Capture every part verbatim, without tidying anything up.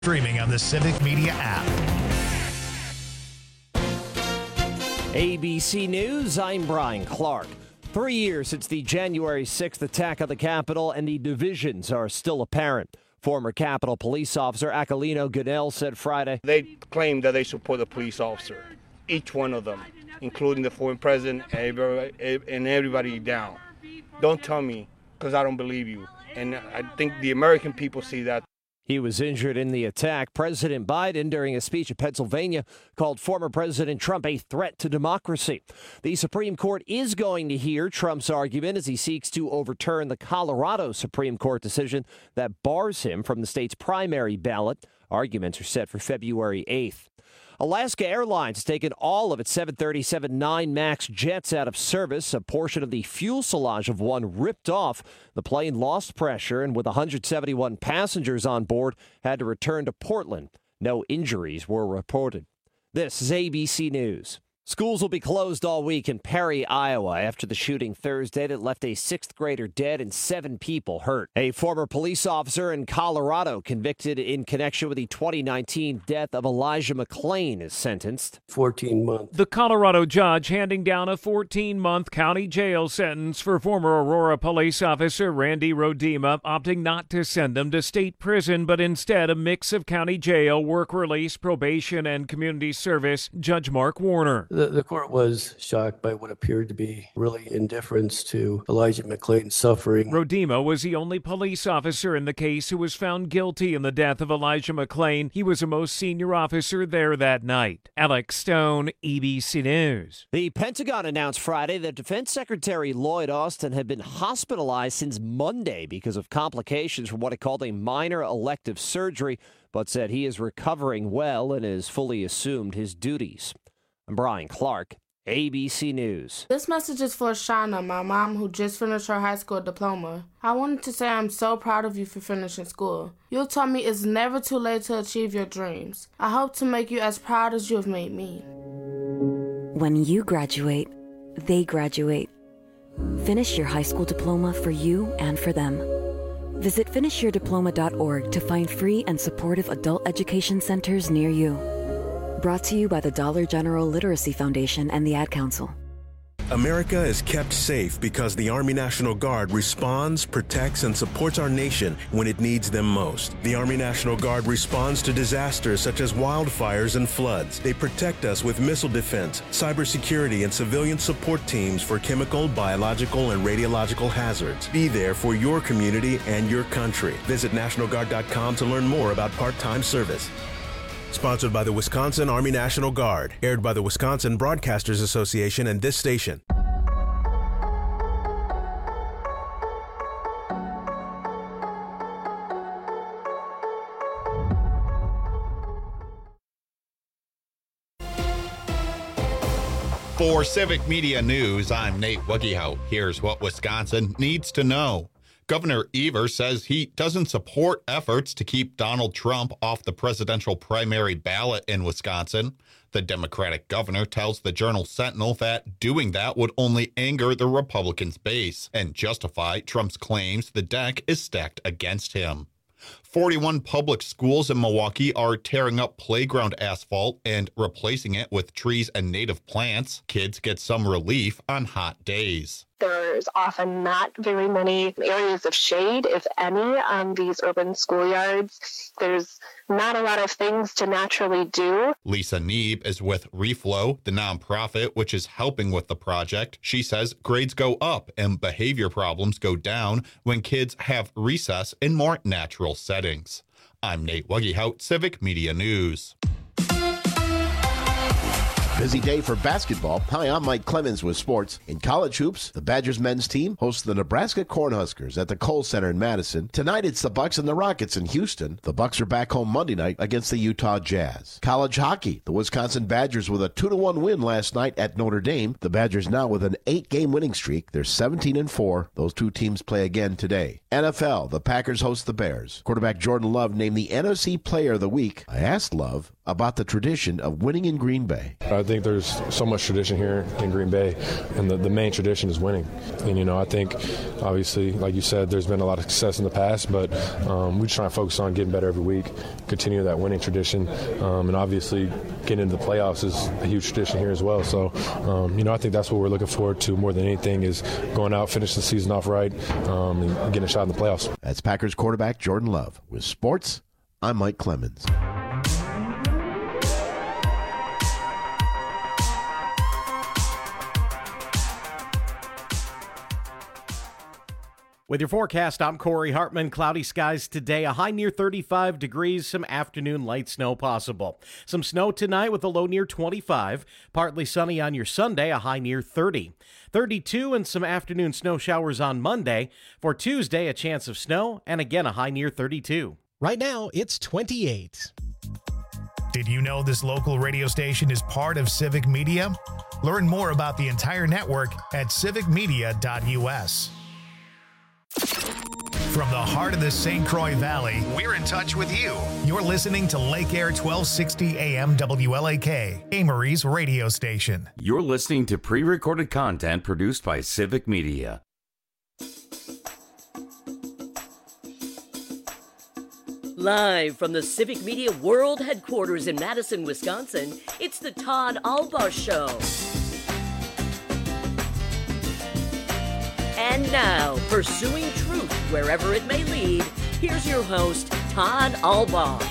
Streaming on the Civic Media app. A B C News, I'm Brian Clark. Three years since the January sixth attack on the Capitol, and the divisions are still apparent. Former Capitol Police Officer Aquilino Goodell said Friday, They claim that they support the police officer, each one of them, including the former president and everybody, and everybody down. Don't tell me, because I don't believe you. And I think the American people see that. He was injured in the attack. President Biden, during a speech in Pennsylvania, called former President Trump a threat to democracy. The Supreme Court is going to hear Trump's argument as he seeks to overturn the Colorado Supreme Court decision that bars him from the state's primary ballot. Arguments are set for February eighth. Alaska Airlines has taken all of its seven thirty-seven nine MAX jets out of service. A portion of the fuselage of one ripped off. The plane lost pressure and with one hundred seventy-one passengers on board had to return to Portland. No injuries were reported. This is A B C News. Schools will be closed all week in Perry, Iowa, after the shooting Thursday that left a sixth grader dead and seven people hurt. A former police officer in Colorado convicted in connection with the twenty nineteen death of Elijah McClain is sentenced. fourteen months. The Colorado judge handing down a fourteen-month county jail sentence for former Aurora police officer Randy Rodema, opting not to send him to state prison, but instead a mix of county jail, work release, probation, and community service. Judge Mark Warner. The, the court was shocked by what appeared to be really indifference to Elijah McClain's suffering. Rodema was the only police officer in the case who was found guilty in the death of Elijah McClain. He was the most senior officer there that night. Alex Stone, A B C News. The Pentagon announced Friday that Defense Secretary Lloyd Austin had been hospitalized since Monday because of complications from what it called a minor elective surgery, but said he is recovering well and has fully assumed his duties. I'm Brian Clark, A B C News. This message is for Shauna, my mom, who just finished her high school diploma. I wanted to say I'm so proud of you for finishing school. You taught me it's never too late to achieve your dreams. I hope to make you as proud as you have made me. When you graduate, they graduate. Finish your high school diploma for you and for them. Visit finish your diploma dot org to find free and supportive adult education centers near you. Brought to you by the Dollar General Literacy Foundation and the Ad Council. America is kept safe because the Army National Guard responds, protects, and supports our nation when it needs them most. The Army National Guard responds to disasters such as wildfires and floods. They protect us with missile defense, cybersecurity, and civilian support teams for chemical, biological, and radiological hazards. Be there for your community and your country. Visit National Guard dot com to learn more about part-time service. Sponsored by the Wisconsin Army National Guard. Aired by the Wisconsin Broadcasters Association and this station. For Civic Media News, I'm Nate Wuggehout. Here's what Wisconsin needs to know. Governor Evers says he doesn't support efforts to keep Donald Trump off the presidential primary ballot in Wisconsin. The Democratic governor tells the Journal Sentinel that doing that would only anger the Republicans' base and justify Trump's claims the deck is stacked against him. forty-one public schools in Milwaukee are tearing up playground asphalt and replacing it with trees and native plants. Kids get some relief on hot days. There's often not very many areas of shade, if any, on these urban schoolyards. There's not a lot of things to naturally do. Lisa Neeb is with Reflow, the nonprofit which is helping with the project. She says grades go up and behavior problems go down when kids have recess in more natural settings. I'm Nate Wuggehout, Civic Media News. Busy day for basketball. Hi, I'm Mike Clemens with sports. In college hoops, the Badgers men's team hosts the Nebraska Cornhuskers at the Kohl Center in Madison. Tonight, it's the Bucks and the Rockets in Houston. The Bucks are back home Monday night against the Utah Jazz. College hockey, the Wisconsin Badgers with a two to one win last night at Notre Dame. The Badgers now with an eight-game winning streak. They're seventeen and four. Those two teams play again today. N F L, the Packers host the Bears. Quarterback Jordan Love named the N F C Player of the Week. I asked Love about the tradition of winning in Green Bay. I think there's so much tradition here in Green Bay, and the, the main tradition is winning. And, you know, I think, obviously, like you said, there's been a lot of success in the past, but um, we try to focus on getting better every week, continue that winning tradition, um, and obviously getting into the playoffs is a huge tradition here as well. So, um, you know, I think that's what we're looking forward to more than anything is going out, finish the season off right, um, and getting a shot in the playoffs. That's Packers quarterback Jordan Love. With sports, I'm Mike Clemens. With your forecast, I'm Corey Hartman. Cloudy skies today, a high near thirty-five degrees, some afternoon light snow possible. Some snow tonight with a low near twenty-five. Partly sunny on your Sunday, a high near thirty. thirty-two and some afternoon snow showers on Monday. For Tuesday, a chance of snow and again a high near thirty-two. Right now, it's twenty-eight. Did you know this local radio station is part of Civic Media? Learn more about the entire network at civic media dot u s. From the heart of the Saint Croix Valley, we're in touch with you. You're listening to Lake Air twelve sixty A M W L A K, Amory's radio station. You're listening to pre-recorded content produced by Civic Media. Live from the Civic Media World Headquarters in Madison, Wisconsin, it's the Todd Albaugh Show. And now, pursuing truth wherever it may lead, here's your host, Todd Albaugh.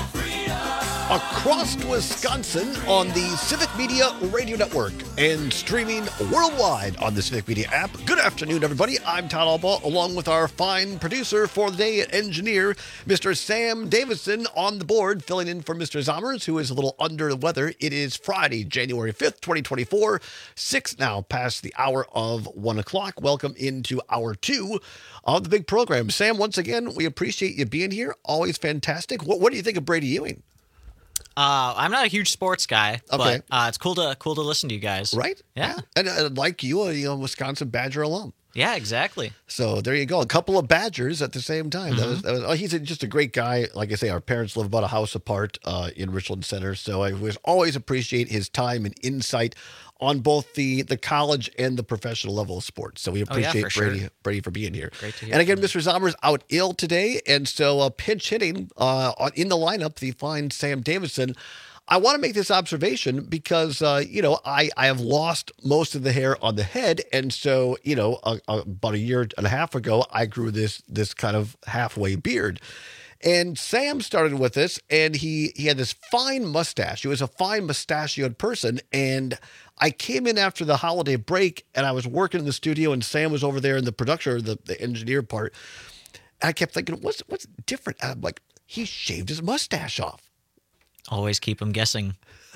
Across Wisconsin on the Civic Media Radio Network and streaming worldwide on the Civic Media app. Good afternoon, everybody. I'm Todd Albaugh, along with our fine producer for the day, engineer, Mister Sam Davidson, on the board, filling in for Mister Zommers, who is a little under the weather. It is Friday, January fifth, twenty twenty-four, six now past the hour of one o'clock. Welcome into hour two of the big program. Sam, once again, we appreciate you being here. Always fantastic. What, what do you think of Brady Ewing? Uh, I'm not a huge sports guy, Okay. but uh, it's cool to cool to listen to you guys. Right? Yeah. And uh, like you, a you know, Wisconsin Badger alum. Yeah, exactly. So there you go. A couple of Badgers at the same time. That Mhm. was, that was, oh, he's a, just a great guy. Like I say, our parents live about a house apart uh, in Richland Center. So I was always appreciate his time and insight on both the, the college and the professional level of sports. So we Oh, yeah, appreciate for Brady sure. Brady for being here. Great to hear And again, from Mister Zommers out ill today. And so uh, pinch hitting uh, on- in the lineup, the fine Sam Davidson. I want to make this observation because, uh, you know, I, I have lost most of the hair on the head. And so, you know, a, a, about a year and a half ago, I grew this this kind of halfway beard. And Sam started with this, and he, he had this fine mustache. He was a fine mustachioed person. And I came in after the holiday break, and I was working in the studio, and Sam was over there in the production, or the, the engineer part. And I kept thinking, what's, what's different? And I'm like, he shaved his mustache off. Always keep them guessing.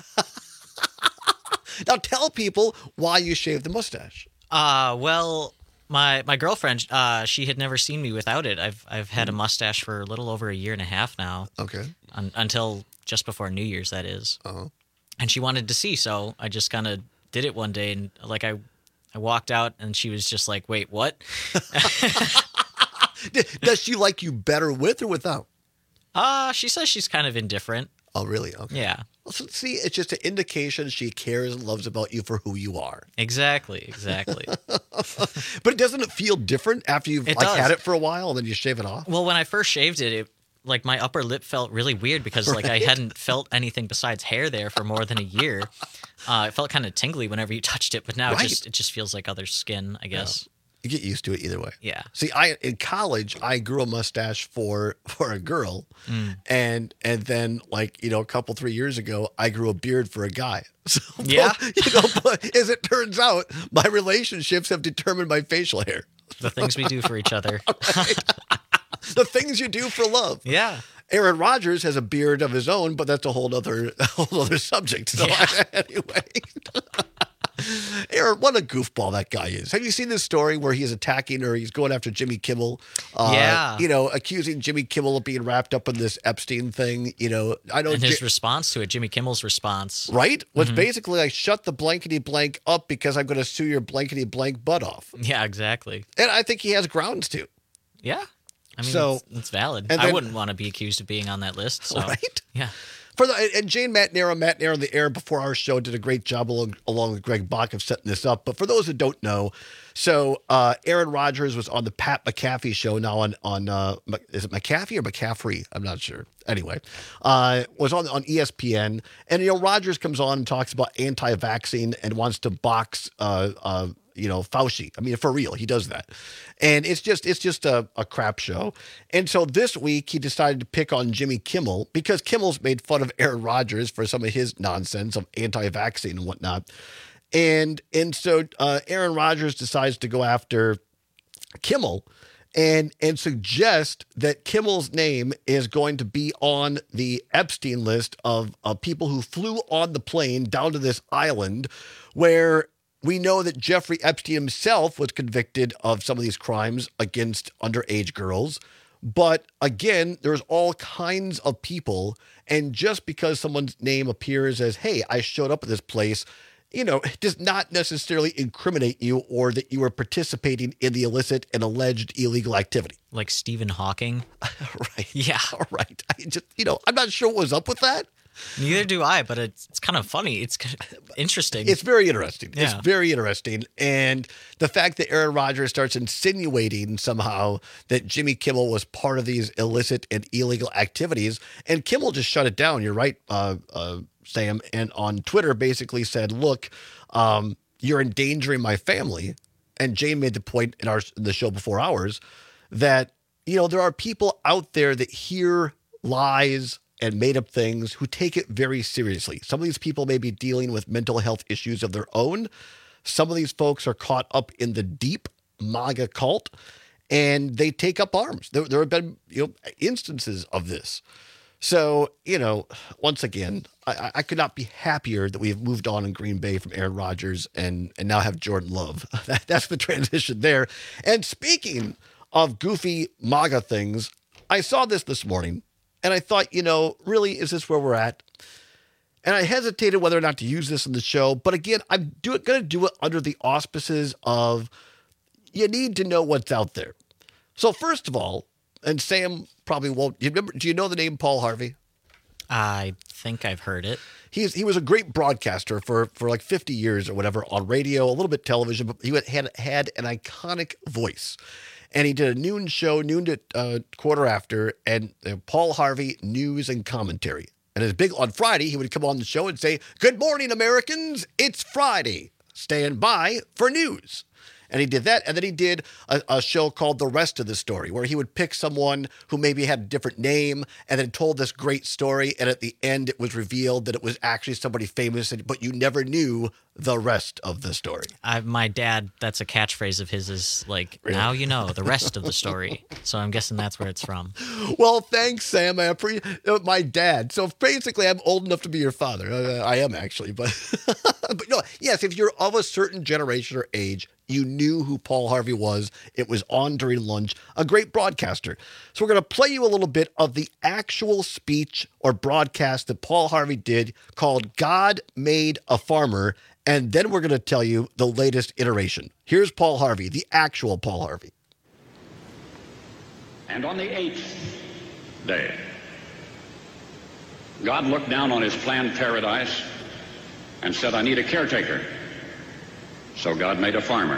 Now tell people why you shaved the mustache. Uh, well, my my girlfriend, uh, she had never seen me without it. I've I've had a mustache for a little over a year and a half now. Okay. Un- until just before New Year's, that is. Uh-huh. And she wanted to see, so I just kind of did it one day, and like I, I walked out, and she was just like, "Wait, what?" Does she like you better with or without? Uh, she says she's kind of indifferent. Oh, really? Okay. Yeah. Well, so, see, it's just an indication she cares and loves about you for who you are. Exactly, exactly. But doesn't it feel different after you've It like does. had it for a while and then you shave it off? Well, when I first shaved it, it like my upper lip felt really weird because like I Right. hadn't felt anything besides hair there for more than a year. Uh, it felt kind of tingly whenever you touched it, but now Right. it just it just feels like other skin, I guess. You get used to it either way. Yeah. See, I in college I grew a mustache for for a girl, Mm. and and then like you know a couple three years ago I grew a beard for a guy. So Yeah. you know, but as it turns out, my relationships have determined my facial hair. The things we do for each other. The things you do for love. Yeah. Aaron Rodgers has a beard of his own, but that's a whole other a whole other subject. So anyway. Aaron, what a goofball that guy is. Have you seen this story where he is attacking or he's going after Jimmy Kimmel? Uh, Yeah. You know, accusing Jimmy Kimmel of being wrapped up in this Epstein thing. You know, I know. And his Ji- response to it, Jimmy Kimmel's response. right? Was Mhm. basically like, shut the blankety blank up because I'm going to sue your blankety blank butt off. Yeah, exactly. And I think he has grounds to. Yeah. I mean, So- it's, it's valid. and I then- wouldn't want to be accused of being on that list. So. Right? Yeah. For the and Jane Matnero, Matnero on the air before our show did a great job along, along with Greg Bach of setting this up. But for those who don't know, so uh, Aaron Rodgers was on the Pat McAfee show now on on uh, is it McAfee or McCaffrey? I'm not sure. Anyway, uh, was on on E S P N, and you know Rodgers comes on and talks about anti-vaccine and wants to box uh, uh, you know Fauci. I mean, for real, he does that, and it's just it's just a, a crap show. And so this week he decided to pick on Jimmy Kimmel because Kimmel's made fun of Aaron Rodgers for some of his nonsense of anti-vaccine and whatnot. And and so uh, Aaron Rodgers decides to go after Kimmel and and suggest that Kimmel's name is going to be on the Epstein list of, of people who flew on the plane down to this island where we know that Jeffrey Epstein himself was convicted of some of these crimes against underage girls. But again, there's all kinds of people. And just because someone's name appears as, hey, I showed up at this place, you know, it does not necessarily incriminate you or that you are participating in the illicit and alleged illegal activity. Like Stephen Hawking. Right. Yeah. All right. I just, you know, I'm not sure what was up with that. Neither do I, but it's it's kind of funny. It's interesting. It's very interesting. Yeah. It's very interesting. And the fact that Aaron Rodgers starts insinuating somehow that Jimmy Kimmel was part of these illicit and illegal activities, and Kimmel just shut it down. You're right, uh, uh, Sam. And on Twitter basically said, look, um, you're endangering my family. And Jane made the point in our in the show before ours that, you know, there are people out there that hear lies and made up things who take it very seriously. Some of these people may be dealing with mental health issues of their own. Some of these folks are caught up in the deep MAGA cult, and they take up arms. There, there have been you know instances of this. So, you know, once again, I, I could not be happier that we have moved on in Green Bay from Aaron Rodgers and, and now have Jordan Love. That, that's the transition there. And speaking of goofy MAGA things, I saw this this morning. And I thought, you know, really, is this where we're at? And I hesitated whether or not to use this in the show. But again, I'm going to do it under the auspices of you need to know what's out there. So first of all, and Sam probably won't. Do you remember? Do you know the name Paul Harvey? I think I've heard it. He's he was a great broadcaster for for like fifty years or whatever on radio, a little bit television, but he had had an iconic voice. And he did a noon show, noon to uh, quarter after, and uh, Paul Harvey News and Commentary. And his big on Friday, he would come on the show and say, "Good morning, Americans. It's Friday. Stand by for news." And he did that. And then he did a, a show called The Rest of the Story, where he would pick someone who maybe had a different name and then told this great story. And at the end, it was revealed that it was actually somebody famous, but you never knew the rest of the story. I, my dad, that's a catchphrase of his, is like, Really? now you know the rest of the story. So I'm guessing that's where it's from. Well, thanks, Sam. I appreciate uh, my dad. So basically, I'm old enough to be your father. Uh, I am actually, but but no, yes. If you're of a certain generation or age, you knew who Paul Harvey was. It was on during lunch. A great broadcaster. So we're going to play you a little bit of the actual speech or broadcast that Paul Harvey did called "God Made a Farmer," and then we're going to tell you the latest iteration. Here's Paul Harvey, the actual Paul Harvey. And on the eighth day, God looked down on his planned paradise and said, "I need a caretaker." So God made a farmer.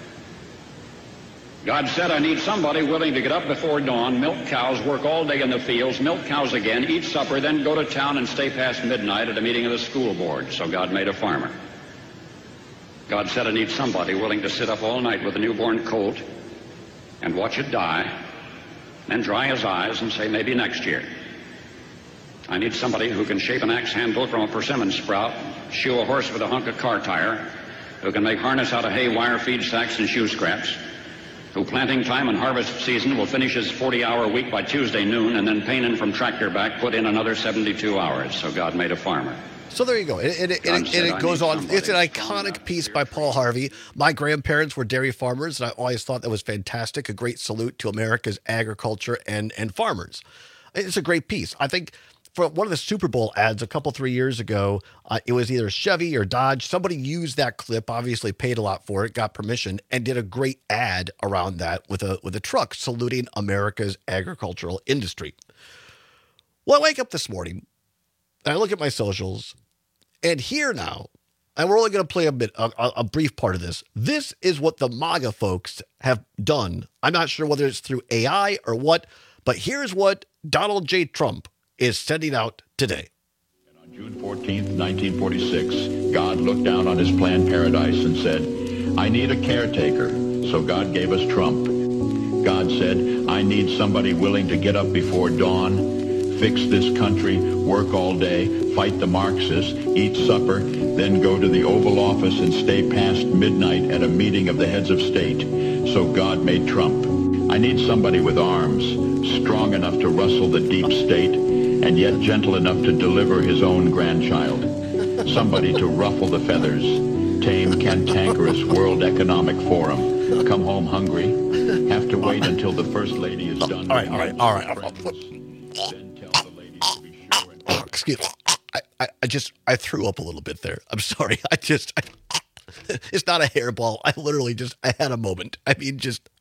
God said, "I need somebody willing to get up before dawn, milk cows, work all day in the fields, milk cows again, eat supper, then go to town and stay past midnight at a meeting of the school board." So God made a farmer. God said, "I need somebody willing to sit up all night with a newborn colt and watch it die, then dry his eyes and say, maybe next year." I need somebody who can shape an axe handle from a persimmon sprout, shoe a horse with a hunk of car tire, who can make harness out of hay, wire, feed sacks, and shoe scraps, who planting time and harvest season will finish his forty-hour week by Tuesday noon, and then pain in from tractor back, put in another seventy-two hours. So God made a farmer. So there you go. And, and, and, and, it, and it goes on. It's an iconic piece by Paul Harvey. My grandparents were dairy farmers, and I always thought that was fantastic. A great salute to America's agriculture and, and farmers. It's a great piece. I think for one of the Super Bowl ads a couple, three years ago, uh, it was either Chevy or Dodge. Somebody used that clip, obviously paid a lot for it, got permission, and did a great ad around that with a with a truck saluting America's agricultural industry. Well, I wake up this morning, and I look at my socials, and here now, and we're only going to play a bit, a, a brief part of this. This is what the MAGA folks have done. I'm not sure whether it's through A I or what, but here's what Donald J. Trump is sending out today. On June fourteenth, nineteen forty-six, God looked down on his planned paradise and said, I need a caretaker. So God gave us Trump. God said, I need somebody willing to get up before dawn, fix this country, work all day, fight the Marxists, eat supper, then go to the Oval Office and stay past midnight at a meeting of the heads of state. So God made Trump. I need somebody with arms, strong enough to rustle the deep state, and yet gentle enough to deliver his own grandchild. Somebody to ruffle the feathers, tame cantankerous World Economic Forum, come home hungry, have to wait until the First Lady is done. All right, all right, all right. All right. Oh, excuse me. I, I, I just, I threw up a little bit there. I'm sorry. I just, I, it's not a hairball. I literally just, I had a moment. I mean, just,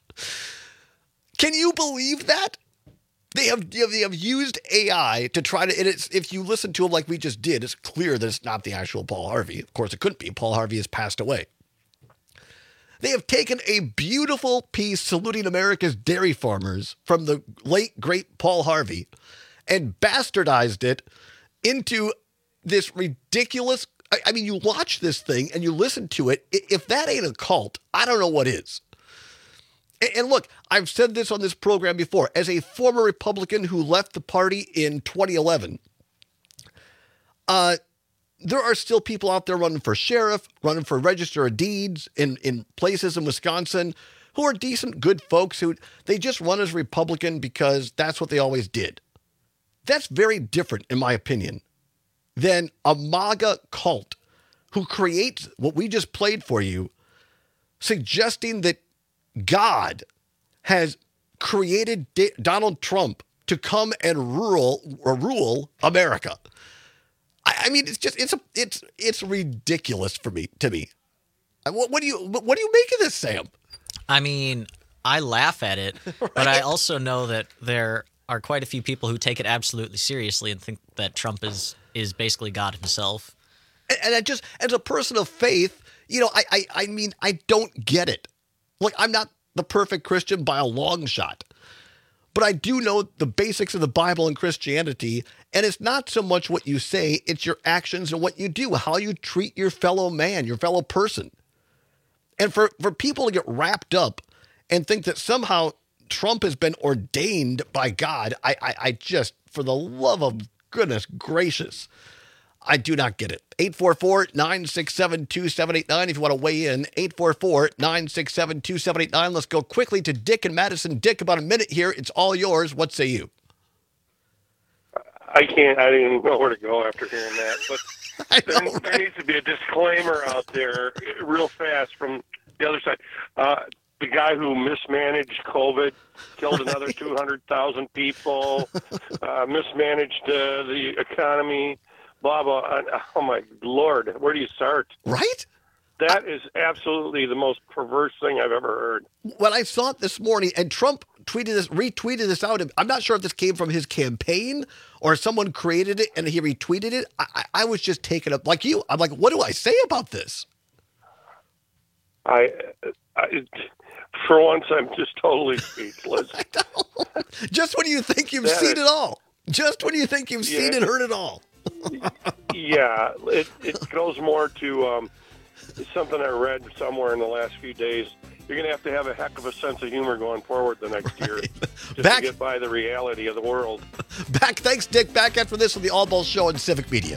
can you believe that? They have, they have used A I to try to, and it's, if you listen to them like we just did, it's clear that it's not the actual Paul Harvey. Of course, it couldn't be. Paul Harvey has passed away. They have taken a beautiful piece saluting America's dairy farmers from the late, great Paul Harvey and bastardized it into this ridiculous, I, I mean, you watch this thing and you listen to it. If that ain't a cult, I don't know what is. And, and look, I've said this on this program before. As a former Republican who left the party in twenty eleven, uh, there are still people out there running for sheriff, running for register of deeds in, in places in Wisconsin who are decent, good folks who they just run as Republican because that's what they always did. That's very different, in my opinion, than a MAGA cult who creates what we just played for you, suggesting that God has created D- Donald Trump to come and rule or rule America. I, I mean, it's just it's a it's it's ridiculous for me to me. What, what do you what do you make of this, Sam? I mean, I laugh at it, right? But I also know that there are quite a few people who take it absolutely seriously and think that Trump is is basically God himself. And, and I just, as a person of faith, you know, I, I I mean, I don't get it. Like, I'm not the perfect Christian by a long shot, but I do know the basics of the Bible and Christianity, and it's not so much what you say, it's your actions and what you do, how you treat your fellow man, your fellow person. And for, for people to get wrapped up and think that somehow Trump has been ordained by God, I, I, I just, for the love of goodness gracious, I do not get it. eight four four, nine six seven, two seven eight nine if you want to weigh in. eight four four, nine six seven, two seven eight nine. Let's go quickly to Dick and Madison. Dick, about a minute here. It's all yours. What say you? I can't, I don't even know where to go after hearing that. But know, there, right? there needs to be a disclaimer out there real fast from the other side. Uh, the guy who mismanaged COVID, killed right. another two hundred thousand people, uh, mismanaged uh, the economy. Blah, blah. Oh, my Lord. Where do you start? Right? That is absolutely the most perverse thing I've ever heard. When I saw it this morning, and Trump tweeted this, retweeted this out, I'm not sure if this came from his campaign or someone created it and he retweeted it. I, I was just taken up like you. I'm like, what do I say about this? I, I for once, I'm just totally speechless. Just when you think you've that seen is, it all. Just when you think you've yeah. seen and heard it all. yeah, it, it goes more to um, something I read somewhere in the last few days. You're going to have to have a heck of a sense of humor going forward the next year just Back, to get by the reality of the world. Back, thanks, Dick. Back after this on the All Balls Show on Civic Media.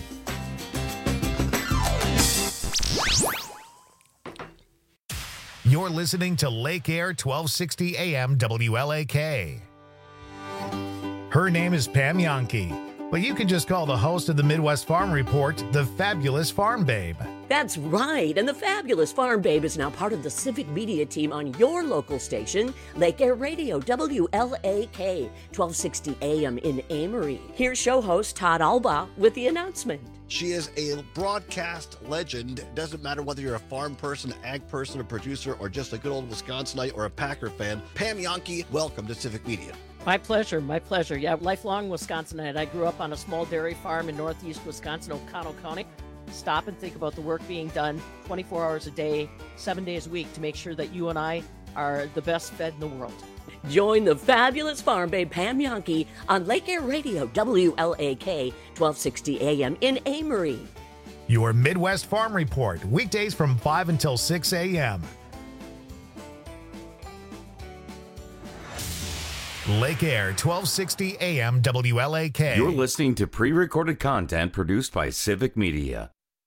You're listening to Lake Air twelve sixty A M W L A K. Her name is Pam Yankee, but you can just call the host of the Midwest Farm Report the Fabulous Farm Babe. That's right, and the Fabulous Farm Babe is now part of the Civic Media team on your local station, Lake Air Radio, W L A K, twelve sixty A M in Amory. Here's show host Todd Alba with the announcement. She is a broadcast legend. It doesn't matter whether you're a farm person, ag person, a producer, or just a good old Wisconsinite or a Packer fan. Pam Yankee, welcome to Civic Media. My pleasure, my pleasure. Yeah, lifelong Wisconsinite. I grew up on a small dairy farm in northeast Wisconsin, O'Connell County. Stop and think about the work being done twenty-four hours a day, seven days a week to make sure that you and I are the best fed in the world. Join the fabulous farm babe Pam Yankee on Lake Air Radio, W L A K, twelve sixty A M in Amory. Your Midwest Farm Report, weekdays from five until six a.m. Lake Air, twelve sixty A M W L A K. You're listening to pre-recorded content produced by Civic Media.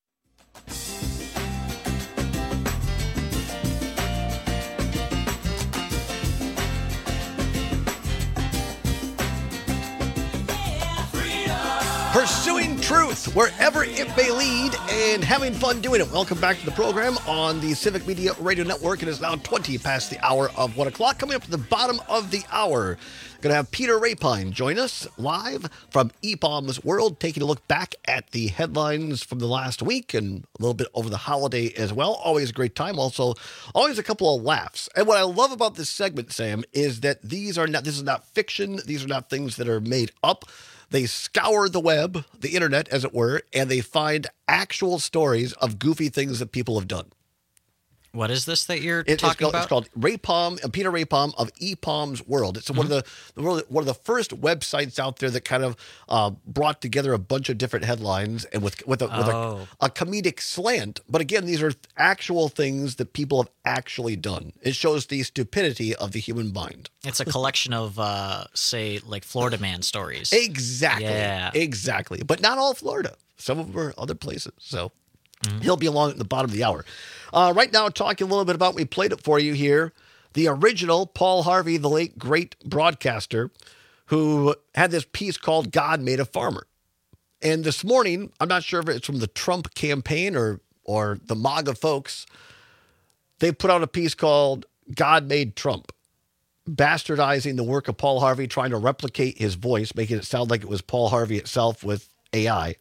Pursuing truth wherever it may lead and having fun doing it. Welcome back to the program on the Civic Media Radio Network. It is now twenty past the hour of one o'clock. Coming up to the bottom of the hour, going to have Peter Rapine join us live from E P O M's World, taking a look back at the headlines from the last week and a little bit over the holiday as well. Always a great time. Also, always a couple of laughs. And what I love about this segment, Sam, is that these are not, this is not fiction. These are not things that are made up. They scour the web, the internet, as it were, and they find actual stories of goofy things that people have done. What is this that you're It- talking it's called, about? It's called Rapine, uh, Peter Rapine of E P O M's World. It's one of the one of the first websites out there that kind of uh, brought together a bunch of different headlines and with with, a, with Oh. a, a comedic slant. But again, these are actual things that people have actually done. It shows the stupidity of the human mind. It's a collection of, uh, say, like Florida Man stories. Exactly. Yeah. Exactly. But not all Florida. Some of them are other places. So he'll be along at the bottom of the hour. Uh, right now, talking a little bit about, we played it for you here, the original Paul Harvey, the late great broadcaster, who had this piece called God Made a Farmer. And this morning, I'm not sure if it's from the Trump campaign or or the MAGA folks, they put out a piece called God Made Trump, bastardizing the work of Paul Harvey, trying to replicate his voice, making it sound like it was Paul Harvey itself with A I.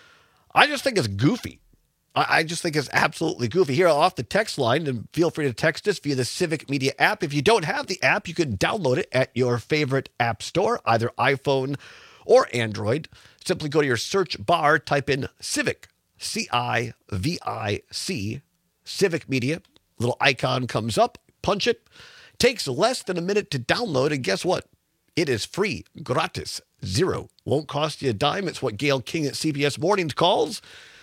I just think it's goofy. I, I just think it's absolutely goofy. Here off the text line, and feel free to text us via the Civic Media app. If you don't have the app, you can download it at your favorite app store, either iPhone or Android. Simply go to your search bar, type in Civic, C I V I C, Civic Media. Little icon comes up, punch it. Takes less than a minute to download, and guess what? It is free, gratis, zero. Won't cost you a dime. It's what Gail King at C B S Mornings calls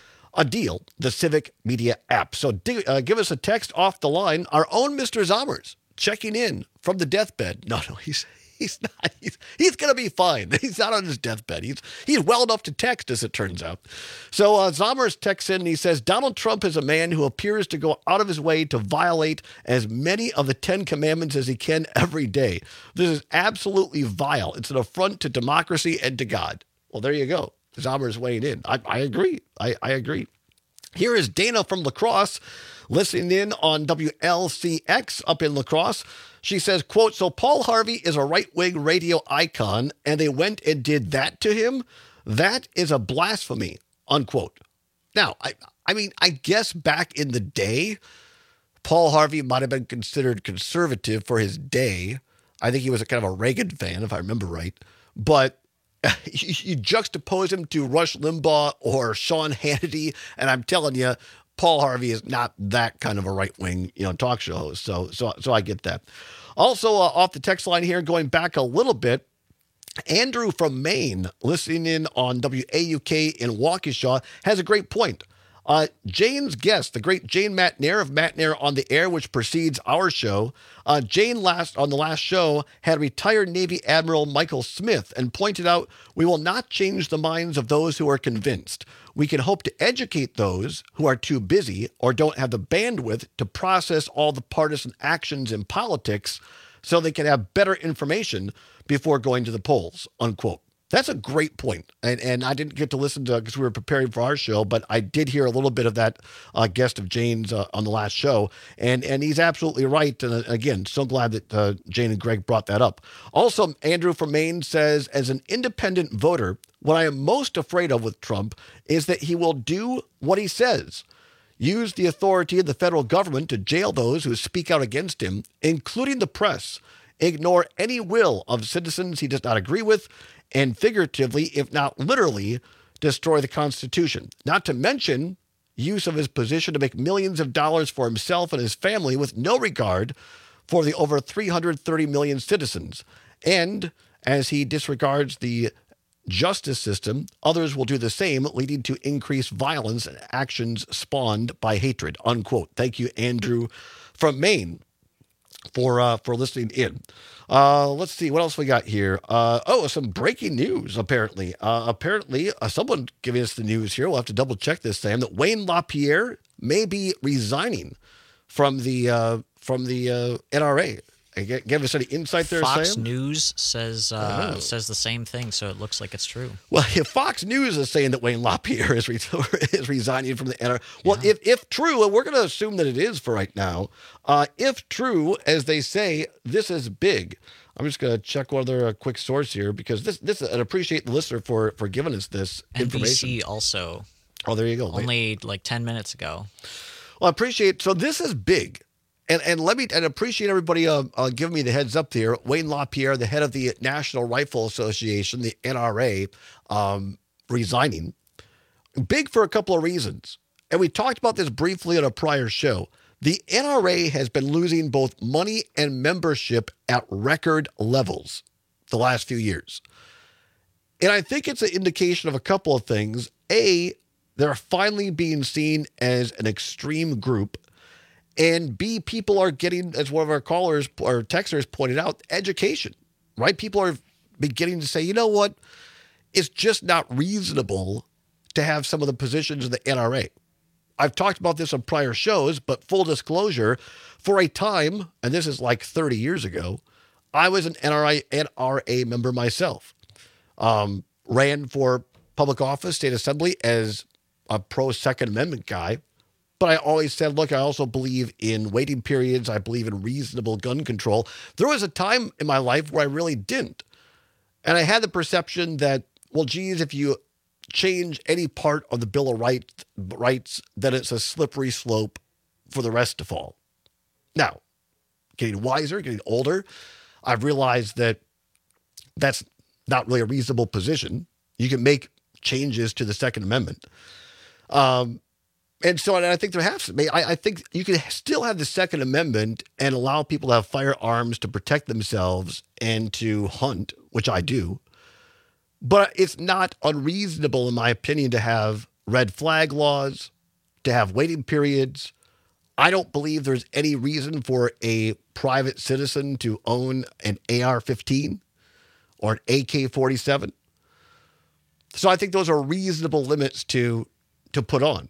a deal, the Civic Media app. So dig, uh, give us a text off the line. Our own Mister Zommers checking in from the deathbed. No, no, he's he's not. He's, he's going to be fine. He's not on his deathbed. He's he's well enough to text, as it turns out. So uh, Zommers texts in and he says, Donald Trump is a man who appears to go out of his way to violate as many of the Ten Commandments as he can every day. This is absolutely vile. It's an affront to democracy and to God. Well, there you go. Zommers weighing in. I, I agree. I, I agree. Here is Dana from La Crosse listening in on W L C X up in La Crosse. She says, quote, so Paul Harvey is a right-wing radio icon and they went and did that to him? That is a blasphemy, unquote. Now, I, I mean, I guess back in the day, Paul Harvey might have been considered conservative for his day. I think he was a kind of a Reagan fan, if I remember right. But you, you juxtapose him to Rush Limbaugh or Sean Hannity, and I'm telling you, Paul Harvey is not that kind of a right-wing, you know, talk show host. So, so, so I get that. Also, uh, off the text line here, going back a little bit, Andrew from Maine, listening in on W A U K in Waukesha, has a great point. Uh, Jane's guest, the great Jane Matnair of Matnair on the Air, which precedes our show. Uh, Jane last on the last show had retired Navy Admiral Michael Smith and pointed out, we will not change the minds of those who are convinced. We can hope to educate those who are too busy or don't have the bandwidth to process all the partisan actions in politics so they can have better information before going to the polls, unquote. That's a great point. And and I didn't get to listen to it because we were preparing for our show, but I did hear a little bit of that uh, guest of Jane's uh, on the last show. And and he's absolutely right. And uh, again, so glad that uh, Jane and Greg brought that up. Also, Andrew from Maine says, as an independent voter, what I am most afraid of with Trump is that he will do what he says. Use the authority of the federal government to jail those who speak out against him, including the press. ignore any will of citizens he does not agree with, and figuratively, if not literally, destroy the Constitution. Not to mention use of his position to make millions of dollars for himself and his family with no regard for the over three hundred thirty million citizens. And as he disregards the justice system, others will do the same, leading to increased violence and actions spawned by hatred, unquote. Thank you, Andrew from Maine, for uh, for listening in. Uh, let's see, what else we got here? Uh, oh, some breaking news, apparently. Uh, apparently, uh, someone giving us the news here, we'll have to double check this, Sam, that Wayne LaPierre may be resigning from the, uh, from the uh, N R A. Give us any insight there, Fox Sam? News says uh, Oh. says the same thing, so it looks like it's true. Well, if Fox News is saying that Wayne LaPierre is, re- is resigning from the N R A, well, if, if true, and we're going to assume that it is for right now, uh, if true, as they say, this is big. I'm just going to check one other uh, quick source here, because this, this, and appreciate the listener for, for giving us this N B information. C also. Oh, there you go. Wait. Only like ten minutes ago. Well, I appreciate, so this is big. And and let me and appreciate everybody uh, uh, giving me the heads up there. Wayne LaPierre, the head of the National Rifle Association, the N R A, um, resigning. Big for a couple of reasons. And we talked about this briefly on a prior show. The N R A has been losing both money and membership at record levels the last few years. And I think it's an indication of a couple of things. A, they're finally being seen as an extreme group. And B, people are getting, as one of our callers or texters pointed out, education, right? People are beginning to say, you know what? It's just not reasonable to have some of the positions in the N R A. I've talked about this on prior shows, but full disclosure, for a time, and this is like thirty years ago, I was an N R A, N R A member myself. Um, ran for public office, state assembly as a pro-Second Amendment guy. But I always said, look, I also believe in waiting periods. I believe in reasonable gun control. There was a time in my life where I really didn't. And I had the perception that, well, geez, if you change any part of the Bill of Rights, rights, then it's a slippery slope for the rest to fall. Now, getting wiser, getting older, I've realized that that's not really a reasonable position. You can make changes to the Second Amendment. Um, And so and I think there has to be. I, I think you can still have the Second Amendment and allow people to have firearms to protect themselves and to hunt, which I do. But it's not unreasonable, in my opinion, to have red flag laws, to have waiting periods. I don't believe there's any reason for a private citizen to own an A R fifteen or an A K forty-seven. So I think those are reasonable limits to, to put on.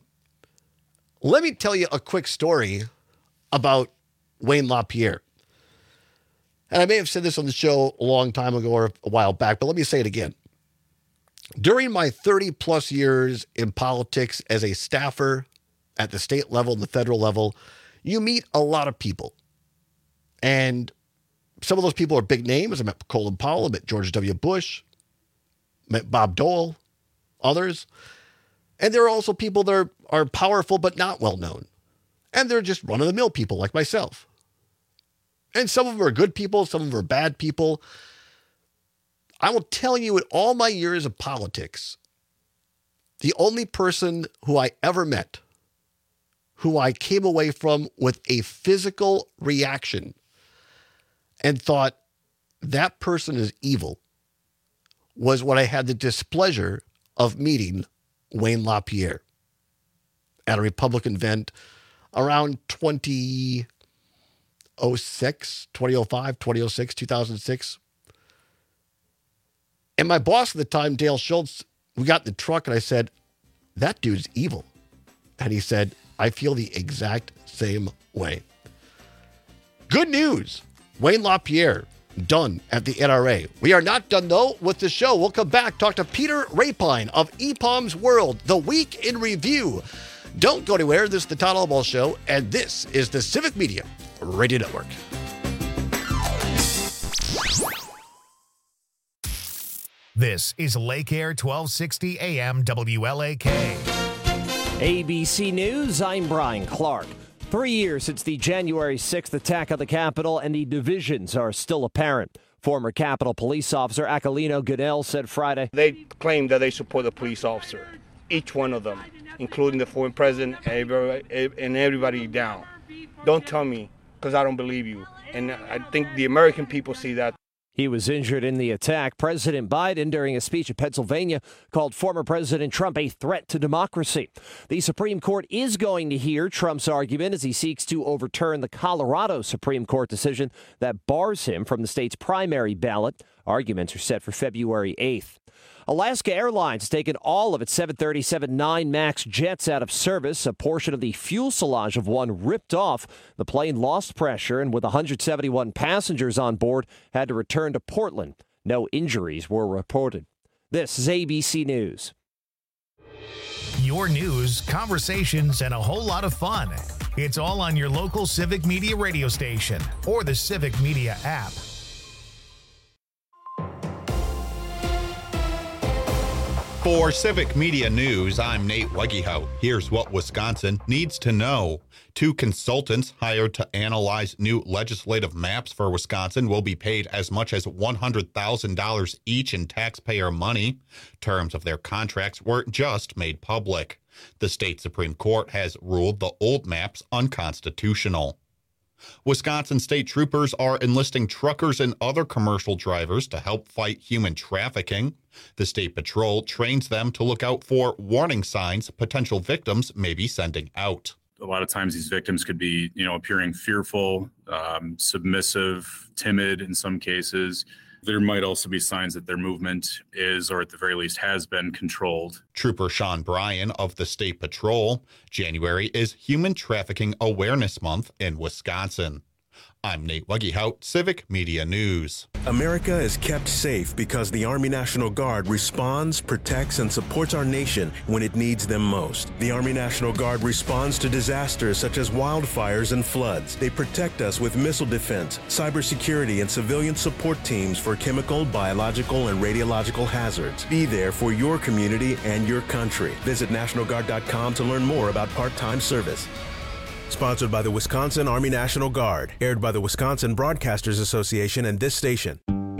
Let me tell you a quick story about Wayne LaPierre. And I may have said this on the show a long time ago or a while back, but let me say it again. During my thirty plus years in politics as a staffer at the state level and the federal level, you meet a lot of people. And some of those people are big names. I met Colin Powell, I met George W. Bush, met Bob Dole, others. And there are also people that are, are powerful but not well known. And they're just run-of-the-mill people like myself. And some of them are good people, some of them are bad people. I will tell you, in all my years of politics, the only person who I ever met, who I came away from with a physical reaction and thought, that person is evil, was when I had the displeasure of meeting Wayne LaPierre at a Republican event around twenty oh six, twenty oh five, twenty oh six, two thousand six. And my boss at the time, Dale Schultz, we got in the truck and I said, that dude's evil. And he said, I feel the exact same way. Good news. Wayne LaPierre, done at the N R A. We are not done, though, with the show. We'll come back, talk to Peter Rapine of E P O M's World, the Week in Review. Don't go anywhere. This is the Todd Albaugh Show, and this is the Civic Media Radio Network. This is Lake Air twelve sixty A M W L A K. A B C News, I'm Brian Clark. Three years since the January sixth attack on the Capitol, and the divisions are still apparent. Former Capitol Police Officer Aquilino Goodell said Friday. They claim that they support the police officer, each one of them, including the former president and everybody, and everybody down. Don't tell me, because I don't believe you. And I think the American people see that. He was injured in the attack. President Biden, during a speech in Pennsylvania, called former President Trump a threat to democracy. The Supreme Court is going to hear Trump's argument as he seeks to overturn the Colorado Supreme Court decision that bars him from the state's primary ballot. Arguments are set for February eighth. Alaska Airlines has taken all of its seven thirty-seven nine MAX jets out of service. A portion of the fuselage of one ripped off. The plane lost pressure and with one hundred seventy-one passengers on board had to return to Portland. No injuries were reported. This is A B C News. Your news, conversations, and a whole lot of fun. It's all on your local Civic Media radio station or the Civic Media app. For Civic Media News, I'm Nate Wegehout. Here's what Wisconsin needs to know. Two consultants hired to analyze new legislative maps for Wisconsin will be paid as much as one hundred thousand dollars each in taxpayer money. Terms of their contracts were just made public. The state Supreme Court has ruled the old maps unconstitutional. Wisconsin state troopers are enlisting truckers and other commercial drivers to help fight human trafficking. The state patrol trains them to look out for warning signs potential victims may be sending out. A lot of times these victims could be, you know, appearing fearful, um, submissive, timid in some cases. There might also be signs that their movement is, or at the very least has been, controlled. Trooper Sean Bryan of the State Patrol. January is Human Trafficking Awareness Month in Wisconsin. I'm Nate Wegehout, Civic Media News. America is kept safe because the Army National Guard responds, protects, and supports our nation when it needs them most. The Army National Guard responds to disasters such as wildfires and floods. They protect us with missile defense, cybersecurity, and civilian support teams for chemical, biological, and radiological hazards. Be there for your community and your country. Visit National Guard dot com to learn more about part-time service. Sponsored by the Wisconsin Army National Guard. Aired by the Wisconsin Broadcasters Association and this station.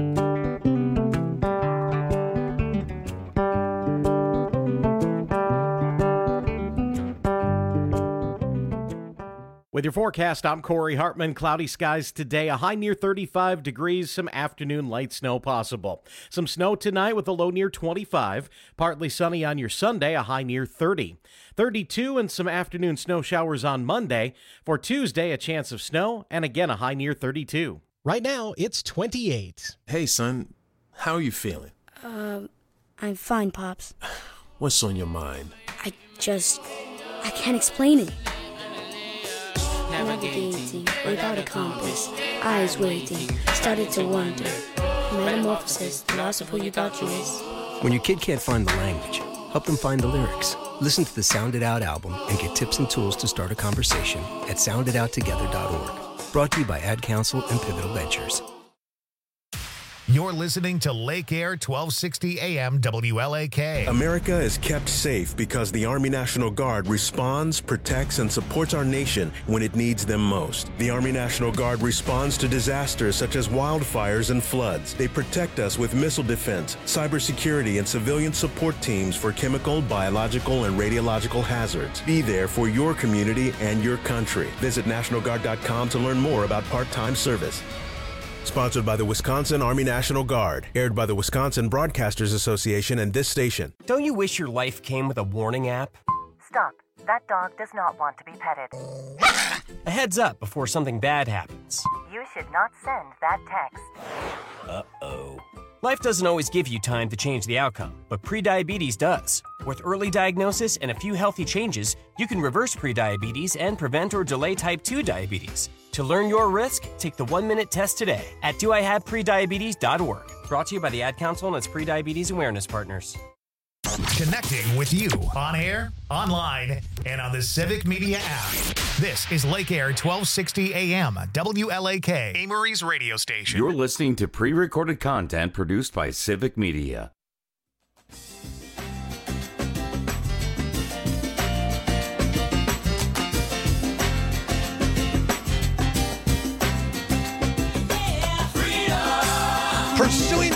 With your forecast, I'm Corey Hartman. Cloudy skies today, a high near thirty-five degrees, some afternoon light snow possible. Some snow tonight with a low near twenty-five. Partly sunny on your Sunday, a high near thirty. thirty-two and some afternoon snow showers on Monday. For Tuesday, a chance of snow and again a high near thirty-two. Right now, it's twenty-eight. Hey, son, how are you feeling? Um, uh, I'm fine, Pops. What's on your mind? I just, I can't explain it. Navigating without a compass, eyes waiting, started to wonder. Metamorphosis, the loss of who you thought you was. When your kid can't find the language, help them find the lyrics. Listen to the Sound It Out album and get tips and tools to start a conversation at sound it out together dot org. Brought to you by Ad Council and Pivotal Ventures. You're listening to Lake Air twelve sixty A M W L A K. America is kept safe because the Army National Guard responds, protects, and supports our nation when it needs them most. The Army National Guard responds to disasters such as wildfires and floods. They protect us with missile defense, cybersecurity, and civilian support teams for chemical, biological, and radiological hazards. Be there for your community and your country. Visit National Guard dot com to learn more about part-time service. Sponsored by the Wisconsin Army National Guard. Aired by the Wisconsin Broadcasters Association and this station. Don't you wish your life came with a warning app? Stop. That dog does not want to be petted. A heads up before something bad happens. You should not send that text. Uh-oh. Life doesn't always give you time to change the outcome, but prediabetes does. With early diagnosis and a few healthy changes, you can reverse prediabetes and prevent or delay type two diabetes. To learn your risk, take the one-minute test today at do I have prediabetes dot org. Brought to you by the Ad Council and its Prediabetes Awareness Partners. Connecting with you on air, online, and on the Civic Media app. This is Lake Air twelve sixty A M W L A K, Amory's radio station. You're listening to pre-recorded content produced by Civic Media.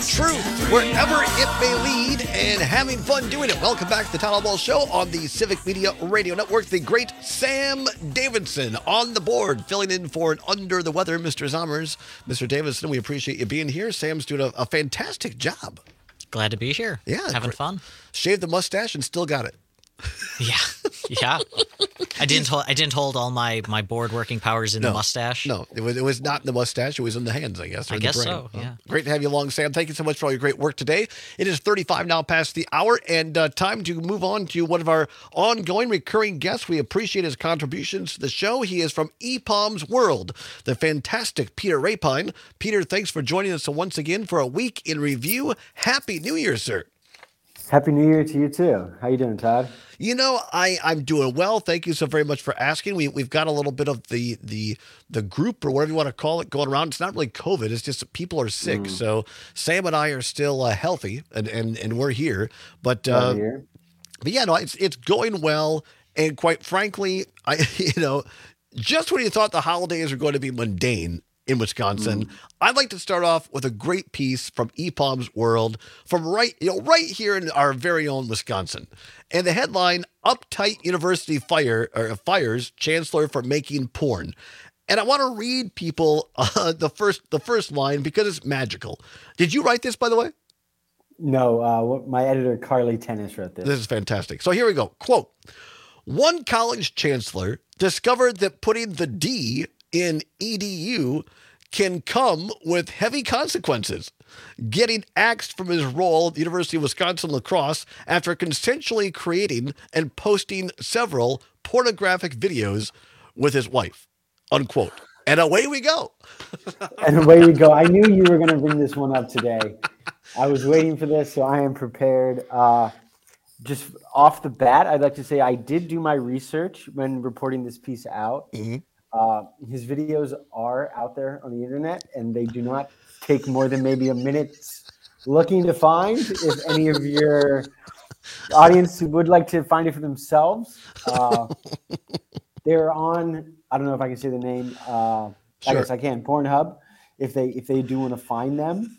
truth, wherever it may lead, and having fun doing it. Welcome back to the Town Hall Ball Show on the Civic Media Radio Network. The great Sam Davidson on the board, filling in for an under the weather, Mister Zommers. Mister Davidson, we appreciate you being here. Sam's doing a, a fantastic job. Glad to be here. Yeah. Having great. fun. Shaved the mustache and still got it. Yeah, yeah. I didn't hold. I didn't hold all my, my board working powers in no, the mustache. No, it was it was not in the mustache. It was in the hands, I guess. Or I in guess the brain. so. Yeah. Great to have you along, Sam. Thank you so much for all your great work today. It is thirty-five now past the hour, and uh, time to move on to one of our ongoing recurring guests. We appreciate his contributions to the show. He is from E P O M's World, the fantastic Peter Rapine. Peter, thanks for joining us once again for a week in review. Happy New Year, sir. Happy New Year to you, too. How you doing, Todd? You know, I, I'm doing well. Thank you so very much for asking. We, we've got a little bit of the the the group or whatever you want to call it going around. It's not really COVID. It's just that people are sick. Mm. So Sam and I are still uh, healthy, and, and, and we're here. But, uh, here. but yeah, no, it's it's going well. And quite frankly, I you know, just when you thought the holidays were going to be mundane in Wisconsin, mm. I'd like to start off with a great piece from E P O M's World from right, you know, right here in our very own Wisconsin. And the headline, Uptight University fire or fires Chancellor for making porn. And I want to read people uh, the first the first line because it's magical. Did you write this, by the way? No, uh, my editor, Carly Tennis, wrote this. This is fantastic. So here we go. Quote, one college chancellor discovered that putting the D in E D U can come with heavy consequences. Getting axed from his role at the University of Wisconsin La Crosse after consensually creating and posting several pornographic videos with his wife. Unquote. And away we go. And away we go. I knew you were going to bring this one up today. I was waiting for this, so I am prepared. Uh, just off the bat, I'd like to say I did do my research when reporting this piece out. Mm-hmm. Uh, his videos are out there on the internet, and they do not take more than maybe a minute looking to find. If any of your audience would like to find it for themselves, uh, they're on. I don't know if I can say the name. Uh, sure. I guess I can. Pornhub. If they if they do want to find them.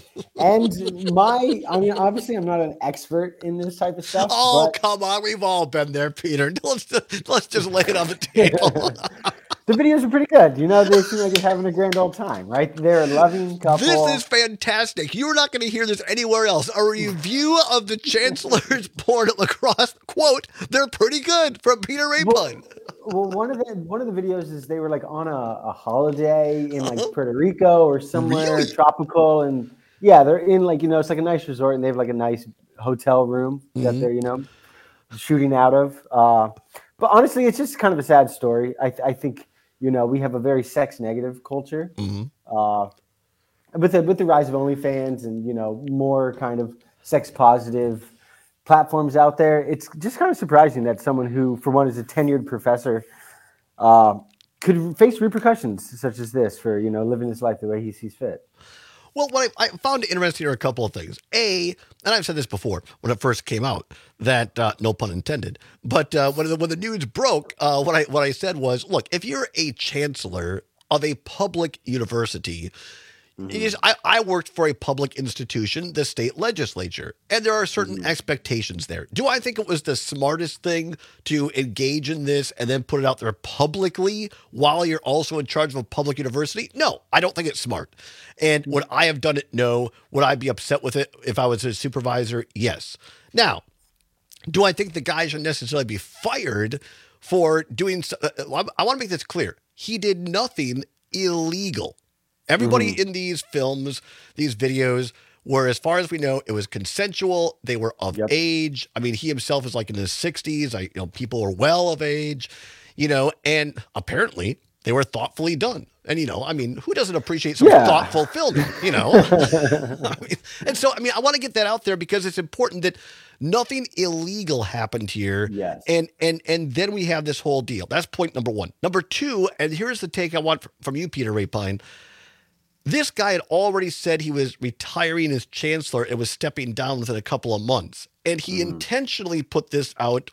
And my, I mean, obviously, I'm not an expert in this type of stuff. Oh, but come on. We've all been there, Peter. Let's just, let's just lay it on the table. The videos are pretty good. You know, they seem like they're having a grand old time, right? They're a loving couple. This is fantastic. You're not going to hear this anywhere else. A review of the Chancellor's porn at La Crosse. Quote, they're pretty good, from Peter Rapine. Well, well, one of the one of the videos is they were like on a, a holiday in like Puerto Rico or somewhere Really? tropical, and yeah, they're in like, you know, it's like a nice resort, and they have like a nice hotel room Mhm. that they're, you know, shooting out of. Uh, but honestly, it's just kind of a sad story. I I think, you know, we have a very sex negative culture. Mhm. Uh, with the with the rise of OnlyFans and, you know, more kind of sex positive platforms out there, it's just kind of surprising that someone who, for one, is a tenured professor, uh, could face repercussions such as this for, you know, living his life the way he sees fit. Well, what I, I found interesting are a couple of things. A, and I've said this before when it first came out, that uh, no pun intended. But uh, when the when the news broke, uh, what I what I said was, look, if you're a chancellor of a public university, mm-hmm. it is, I, I worked for a public institution, the state legislature, and there are certain mm-hmm. expectations there. Do I think it was the smartest thing to engage in this and then put it out there publicly while you're also in charge of a public university? No, I don't think it's smart. And would I have done it? No. Would I be upset with it if I was a supervisor? Yes. Now, do I think the guy should necessarily be fired for doing so? Uh, I want to make this clear. He did nothing illegal. Everybody mm. in these films, these videos, were, as far as we know, it was consensual. They were of yep. age. I mean, he himself is like in his sixties. I, you know, people are well of age, you know, and apparently they were thoughtfully done. And, you know, I mean, who doesn't appreciate some yeah. thoughtful filming, you know? I mean, and so, I mean, I want to get that out there because it's important that nothing illegal happened here. Yes. And, and, and then we have this whole deal. That's point number one. Number two, and here's the take I want from you, Peter Rapine. This guy had already said he was retiring as chancellor and was stepping down within a couple of months. And he mm. intentionally put this out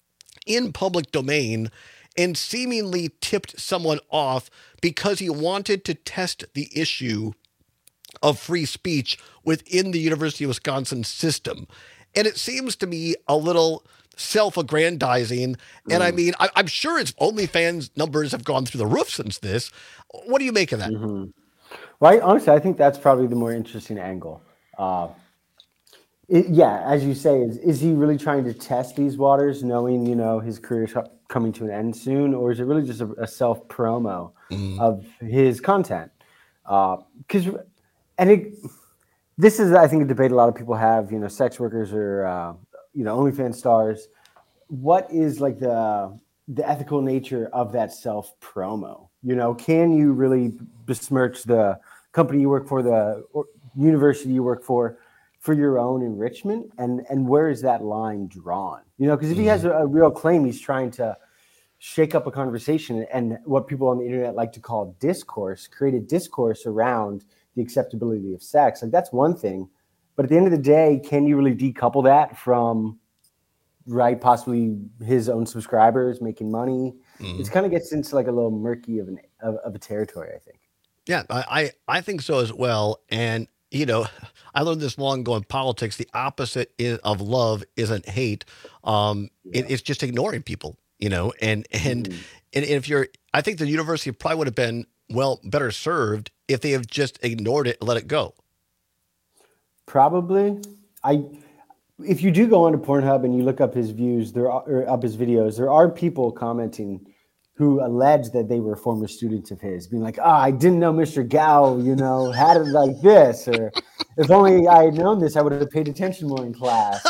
in public domain and seemingly tipped someone off because he wanted to test the issue of free speech within the University of Wisconsin system. And it seems to me a little self-aggrandizing. And I mean, I, I'm sure its OnlyFans numbers have gone through the roof since this. What do you make of that? Mm-hmm. Well, I, honestly, I think that's probably the more interesting angle. Uh, it, yeah, as you say, is, is he really trying to test these waters, knowing, you know, his career is coming to an end soon? Or is it really just a, a self-promo mm. of his content? Because, uh, and it, this is, I think, a debate a lot of people have, you know, sex workers or, uh, you know, OnlyFans stars. What is like the the ethical nature of that self promo? You know, can you really besmirch the company you work for, the or university you work for, for your own enrichment? And and where is that line drawn? You know, because if he has a, a real claim, he's trying to shake up a conversation and what people on the internet like to call discourse, create a discourse around the acceptability of sex. Like that's one thing. But at the end of the day, can you really decouple that from, right, possibly his own subscribers making money? Mm-hmm. It kind of gets into like a little murky of, an, of, of a territory, I think. Yeah, I, I think so as well. And, you know, I learned this long ago in politics. The opposite is, of love isn't hate. Um, yeah. it, it's just ignoring people, you know, and, and, mm-hmm. and if you're, I think the university probably would have been, well, better served if they have just ignored it and let it go. Probably. I, if you do go onto Pornhub and you look up his views, there are, or up his videos, there are people commenting who allege that they were former students of his, being like, "Ah, oh, I didn't know Mister Gao, you know, had it like this," or "If only I had known this, I would have paid attention more in class."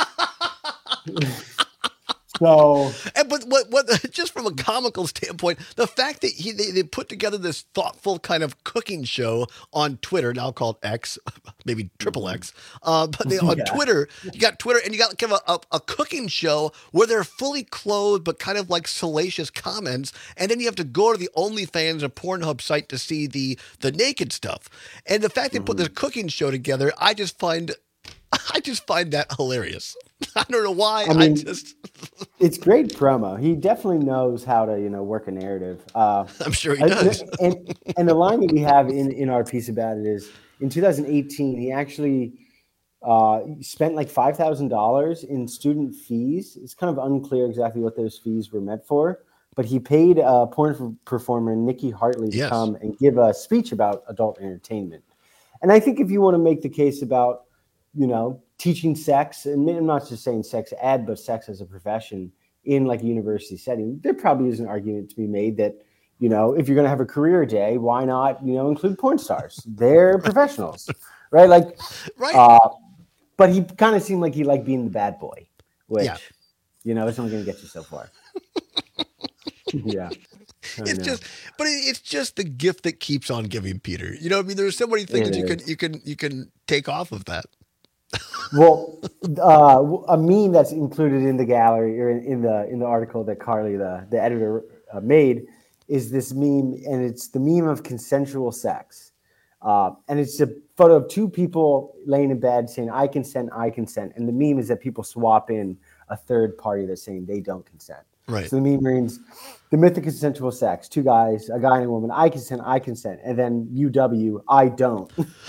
So, and, but what, what, just from a comical standpoint, the fact that he they, they put together this thoughtful kind of cooking show on Twitter, now called X, maybe triple X, uh, but they, on yeah. Twitter, you got Twitter and you got kind of a, a, a cooking show where they're fully clothed, but kind of like salacious comments. And then you have to go to the OnlyFans or Pornhub site to see the, the naked stuff. And the fact they mm-hmm. put this cooking show together, I just find, I just find that hilarious. I don't know why. I mean, I just it's great promo. He definitely knows how to, you know, work a narrative. Uh, I'm sure he does. And, and, and the line that we have in, in our piece about it is, in two thousand eighteen, he actually uh, spent like five thousand dollars in student fees. It's kind of unclear exactly what those fees were meant for, but he paid a porn performer, Nikki Hartley, to yes. come and give a speech about adult entertainment. And I think if you want to make the case about, you know, teaching sex, and I'm not just saying sex ed, but sex as a profession in like a university setting, there probably is an argument to be made that, you know, if you're going to have a career day, why not, you know, include porn stars? They're professionals, right? Like, right. Uh, but he kind of seemed like he liked being the bad boy, which, yeah. you know, it's only going to get you so far. yeah. It's know. just, but it's just the gift that keeps on giving, Peter. You know, I mean, there's so many things it you is. can, you can, you can take off of that. Well, uh, a meme that's included in the gallery or in, in the in the article that Carly, the the editor, uh, made, is this meme, and it's the meme of consensual sex, uh, and it's a photo of two people laying in bed saying "I consent, I consent," and the meme is that people swap in a third party that's saying they don't consent. Right. So the meme reads, "The myth of consensual sex: two guys, a guy and a woman. I consent, I consent," and then U W, I don't.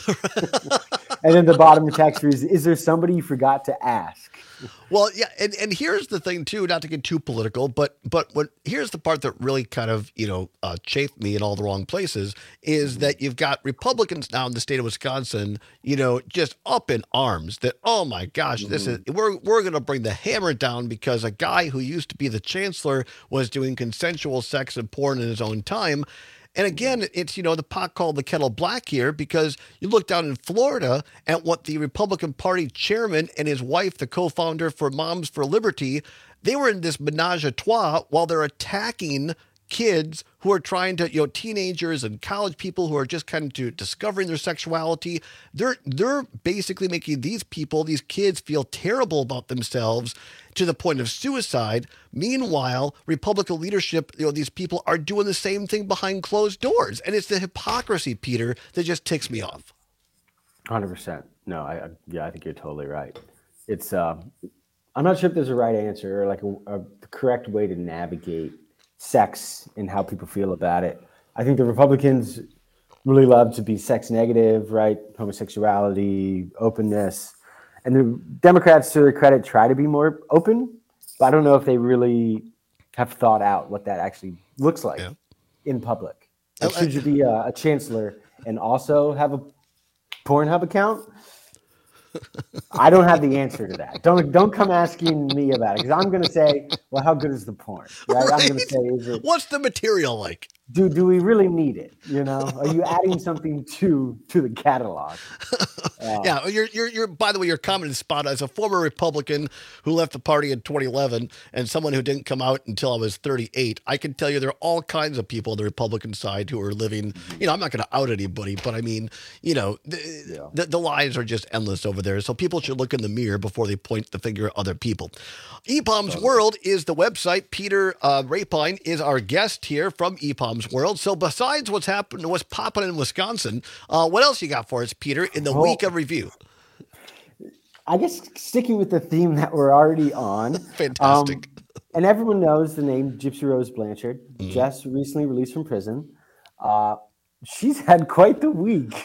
And then the bottom of the text reads, "Is there somebody you forgot to ask?" Well, yeah, and, and here's the thing too, not to get too political, but but what here's the part that really kind of, you know, uh, chafed me in all the wrong places is that you've got Republicans now in the state of Wisconsin, you know, just up in arms that, oh my gosh, this is we're we're going to bring the hammer down because a guy who used to be the chancellor was doing consensual sex and porn in his own time. And again, it's, you know, the pot called the kettle black here because you look down in Florida at what the Republican Party chairman and his wife, the co-founder for Moms for Liberty, they were in this menage a trois while they're attacking kids who are trying to, you know, teenagers and college people who are just kind of to discovering their sexuality. They're they're basically making these people, these kids, feel terrible about themselves to the point of suicide. Meanwhile, Republican leadership, you know, these people are doing the same thing behind closed doors. And it's the hypocrisy, Peter, that just ticks me off. one hundred percent. No, I, I yeah, I think you're totally right. It's uh, I'm not sure if there's a right answer or like a, a correct way to navigate sex and how people feel about it. I think the Republicans really love to be sex negative, right? Homosexuality, openness. And the Democrats, to their credit, try to be more open, but I don't know if they really have thought out what that actually looks like yeah. in public. Like, should you be a, a chancellor and also have a Pornhub account? I don't have the answer to that. Don't don't come asking me about it, because I'm going to say, well, how good is the porn? Right? right. I'm going to say, is it, what's the material like? Do do we really need it? You know, are you adding something to to the catalog? Uh, yeah, you're you're you're. By the way, your comment is spot on. As a former Republican who left the party in twenty eleven, and someone who didn't come out until I was thirty-eight, I can tell you there are all kinds of people on the Republican side who are living. Mm-hmm. You know, I'm not going to out anybody, but I mean, you know, the, yeah. the the lies are just endless over there. So people should look in the mirror before they point the finger at other people. E P O M's World is the website. Peter uh, Rapine is our guest here from E P O M's World. So besides what's happening, what's popping in Wisconsin, uh, what else you got for us, Peter, in the well, week of review? I guess sticking with the theme that we're already on. Fantastic. Um, and everyone knows the name Gypsy Rose Blanchard, mm-hmm. just recently released from prison. Uh, she's had quite the week.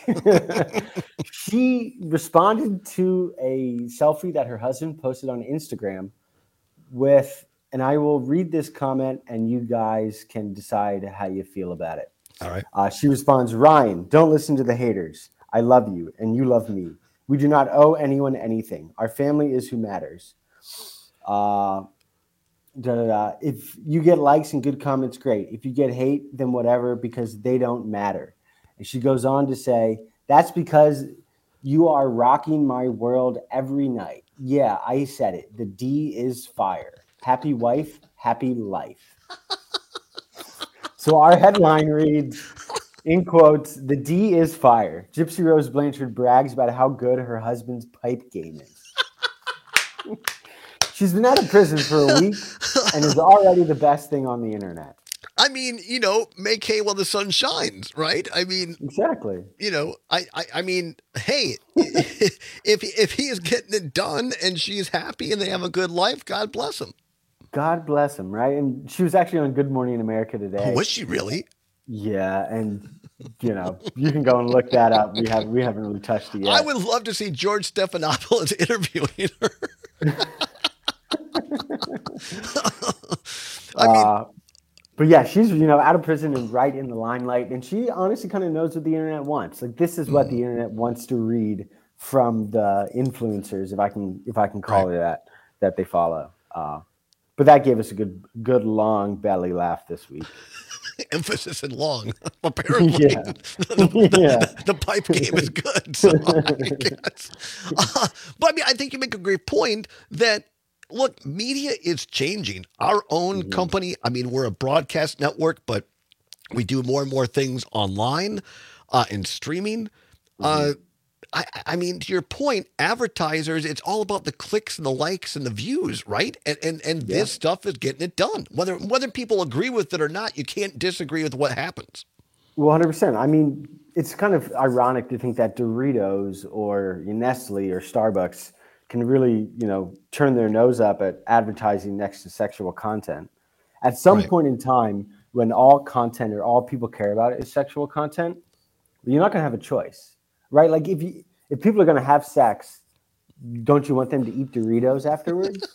She responded to a selfie that her husband posted on Instagram with, and I will read this comment and you guys can decide how you feel about it. All right. Uh, she responds, Ryan, don't listen to the haters. I love you and you love me. We do not owe anyone anything. Our family is who matters. Uh, da, da, da. If you get likes and good comments, great. If you get hate, then whatever, because they don't matter. And she goes on to say, that's because you are rocking my world every night. Yeah, I said it. The D is fire. Happy wife, happy life. So our headline reads, in quotes, the D is fire. Gypsy Rose Blanchard brags about how good her husband's pipe game is. She's been out of prison for a week and is already the best thing on the internet. I mean, you know, make hay while the sun shines, right? I mean, exactly. You know, I, I, I mean, hey, if if he is getting it done and she's happy and they have a good life, God bless him. God bless him, right? And she was actually on Good Morning America today. Oh, was she really? Yeah, and you know, you can go and look that up. We have we haven't really touched it yet. I would love to see George Stephanopoulos interviewing her. I mean. Uh, But yeah, she's, you know, out of prison and right in the limelight. And she honestly kind of knows what the internet wants. Like, this is what mm. the internet wants to read from the influencers, if I can if I can call right. it that, that they follow. Uh, but that gave us a good, good long belly laugh this week. Emphasis in long, apparently. Yeah. the, the, yeah. the, the pipe game is good. So I guess. Uh, but I mean, I think you make a great point that, look, media is changing. Our own mm-hmm. company, I mean, we're a broadcast network, but we do more and more things online uh, and streaming. Mm-hmm. Uh, I, I mean, to your point, advertisers, it's all about the clicks and the likes and the views, right? And and, and yeah. this stuff is getting it done. Whether whether people agree with it or not, you can't disagree with what happens. Well, one hundred percent. I mean, it's kind of ironic to think that Doritos or Nestle or Starbucks can really, you know, turn their nose up at advertising next to sexual content. At some right. point in time, when all content or all people care about is sexual content, you're not going to have a choice, right? Like if you, if people are going to have sex, don't you want them to eat Doritos afterwards?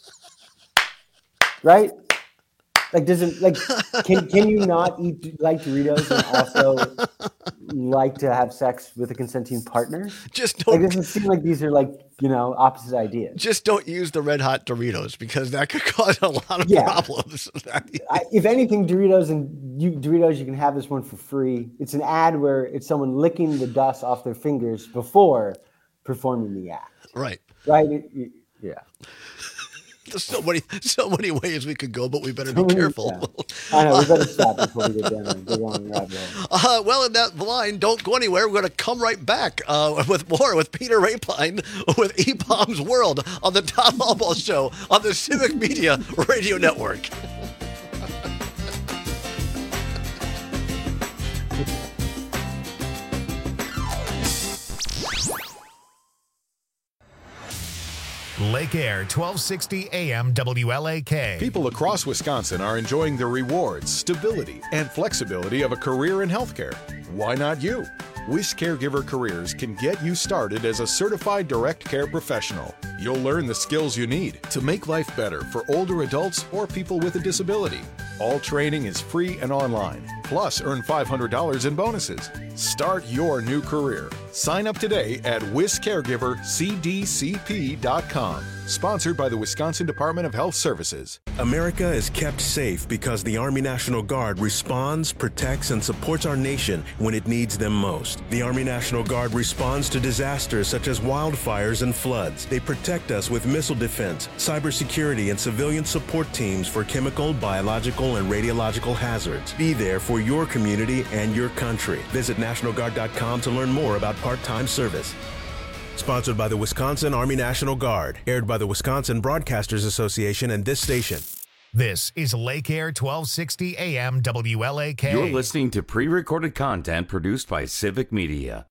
Right? Like, doesn't like can can you not eat like Doritos and also like to have sex with a consenting partner? Just don't. Like, it doesn't seem like these are like, you know, opposite ideas. Just don't use the red hot Doritos because that could cause a lot of yeah. problems. I, if anything, Doritos and you, Doritos, you can have this one for free. It's an ad where it's someone licking the dust off their fingers before performing the act. Right. Right. It, it, yeah. There's so many, so many ways we could go, but we better be careful. Yeah. I know, we better stop before we get down and go on rabbit hole. Uh, well, in that line, don't go anywhere. We're going to come right back uh, with more with Peter Rapine with E P O M's World on the Tom Albaugh Show on the Civic Media Radio Network. Lake Air, twelve sixty A M W L A K. People across Wisconsin are enjoying the rewards, stability, and flexibility of a career in healthcare. Why not you? Wish Caregiver Careers can get you started as a certified direct care professional. You'll learn the skills you need to make life better for older adults or people with a disability. All training is free and online. Plus, earn five hundred dollars in bonuses. Start your new career. Sign up today at wish caregiver c d c p dot com. Sponsored by the Wisconsin Department of Health Services. America is kept safe because the Army National Guard responds, protects, and supports our nation when it needs them most. The Army National Guard responds to disasters such as wildfires and floods. They protect us with missile defense, cybersecurity, and civilian support teams for chemical, biological, and radiological hazards. Be there for your community and your country. Visit national guard dot com to learn more about part-time service. Sponsored by the Wisconsin Army National Guard. Aired by the Wisconsin Broadcasters Association and this station. This is Lake Air twelve sixty A M W L A K. You're listening to pre-recorded content produced by Civic Media.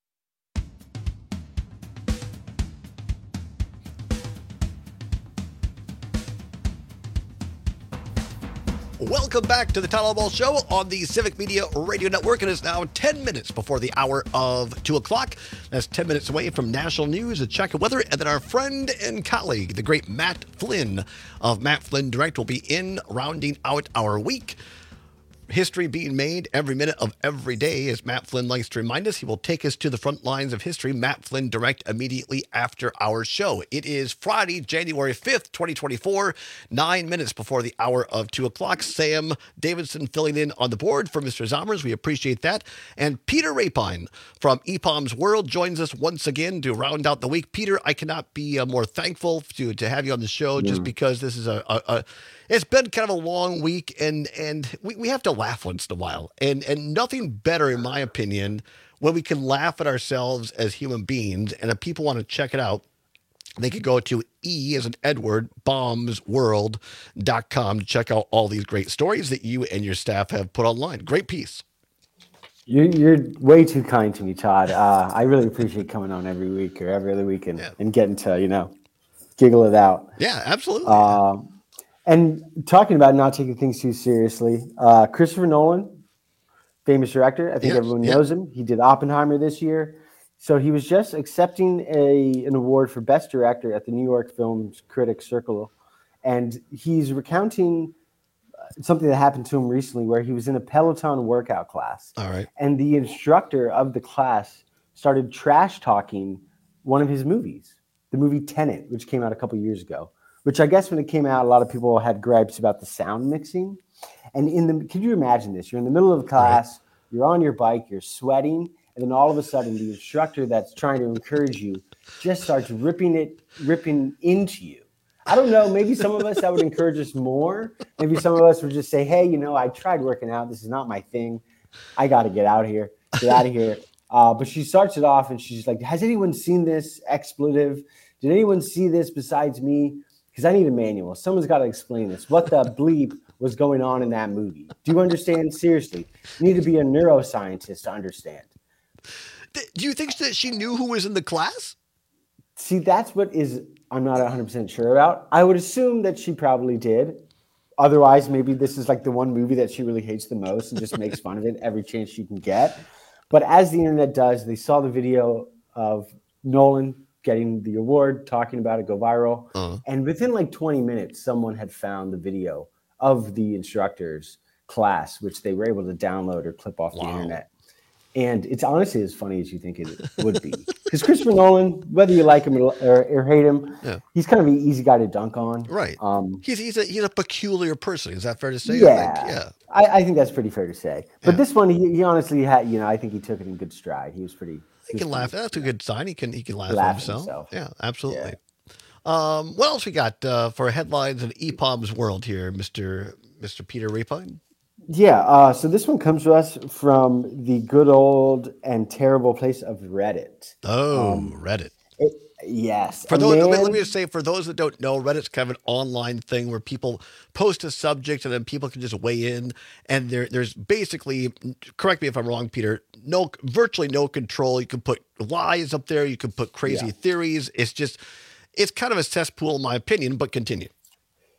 Welcome back to the Tyler Ball Show on the Civic Media Radio Network. It is now ten minutes before the hour of two o'clock. That's ten minutes away from national news, a check of weather, and then our friend and colleague, the great Matt Flynn of Matt Flynn Direct, will be in rounding out our week. History being made every minute of every day, as Matt Flynn likes to remind us. He will take us to the front lines of history. Matt Flynn Direct immediately after our show. It is Friday, January fifth, twenty twenty-four, nine minutes before the hour of two o'clock. Sam Davidson filling in on the board for Mister Zommers. We appreciate that. And Peter Rapine from E P O M's World joins us once again to round out the week. Peter, I cannot be uh, more thankful to, to have you on the show just Mm. because this is a, a, a it's been kind of a long week, and and we, we have to laugh once in a while. And and nothing better, in my opinion, when we can laugh at ourselves as human beings. And if people want to check it out, they could go to E as in Edward, bombs world dot com to check out all these great stories that you and your staff have put online. Great piece. You're, you're way too kind to me, Todd. Uh, I really appreciate coming on every week or every other week and, yeah. and getting to, you know, giggle it out. Yeah, absolutely. Um, and talking about not taking things too seriously, uh, Christopher Nolan, famous director. I think Yes, everyone yeah. knows him. He did Oppenheimer this year. So he was just accepting a an award for Best Director at the New York Film Critics Circle. And he's recounting something that happened to him recently where he was in a Peloton workout class. All right. And the instructor of the class started trash talking one of his movies, the movie Tenet, which came out a couple years ago, which I guess when it came out, a lot of people had gripes about the sound mixing. And in the, can you imagine this? You're in the middle of class, right. You're on your bike, you're sweating, and then all of a sudden the instructor that's trying to encourage you just starts ripping it, ripping into you. I don't know, maybe some of us that would encourage us more. Maybe some of us would just say, hey, you know, I tried working out. This is not my thing. I got to get out of here, get out of here. Uh, but she starts it off and she's like, has anyone seen this expletive? Did anyone see this besides me? Because I need a manual. Someone's got to explain this. What the bleep was going on in that movie? Do you understand? Seriously, you need to be a neuroscientist to understand. Do you think that she knew who was in the class? See, that's what is I'm not one hundred percent sure about. I would assume that she probably did. Otherwise, maybe this is like the one movie that she really hates the most and just makes fun of it every chance she can get. But as the internet does, they saw the video of Nolan getting the award, talking about it, go viral. Uh-huh. And within like twenty minutes, someone had found the video of the instructor's class, which they were able to download or clip off wow. the internet. And it's honestly as funny as you think it would be. Because Christopher Nolan, whether you like him or, or hate him, yeah. he's kind of an easy guy to dunk on. Right. Um, he's he's a, he's a peculiar person. Is that fair to say? Yeah. I think? Yeah. I, I think that's pretty fair to say. But Yeah. this one, he, he honestly had, you know, I think he took it in good stride. He was pretty. He can laugh. That's a good sign. He can he can laugh, Laugh at himself. himself. Yeah, absolutely. Um, what else we got uh, for headlines in E P O M's world here, Mister Mister Peter Rapine? Yeah, uh, so this one comes to us from the good old and terrible place of Reddit. Oh, Um, Reddit. It, yes. For a those, man- let me just say, for those that don't know, Reddit's kind of an online thing where people post a subject and then people can just weigh in. And there, there's basically, correct me if I'm wrong, Peter, no, virtually no control. You can put lies up there. You can put crazy Yeah. theories. It's just, it's kind of a cesspool, in my opinion. But continue.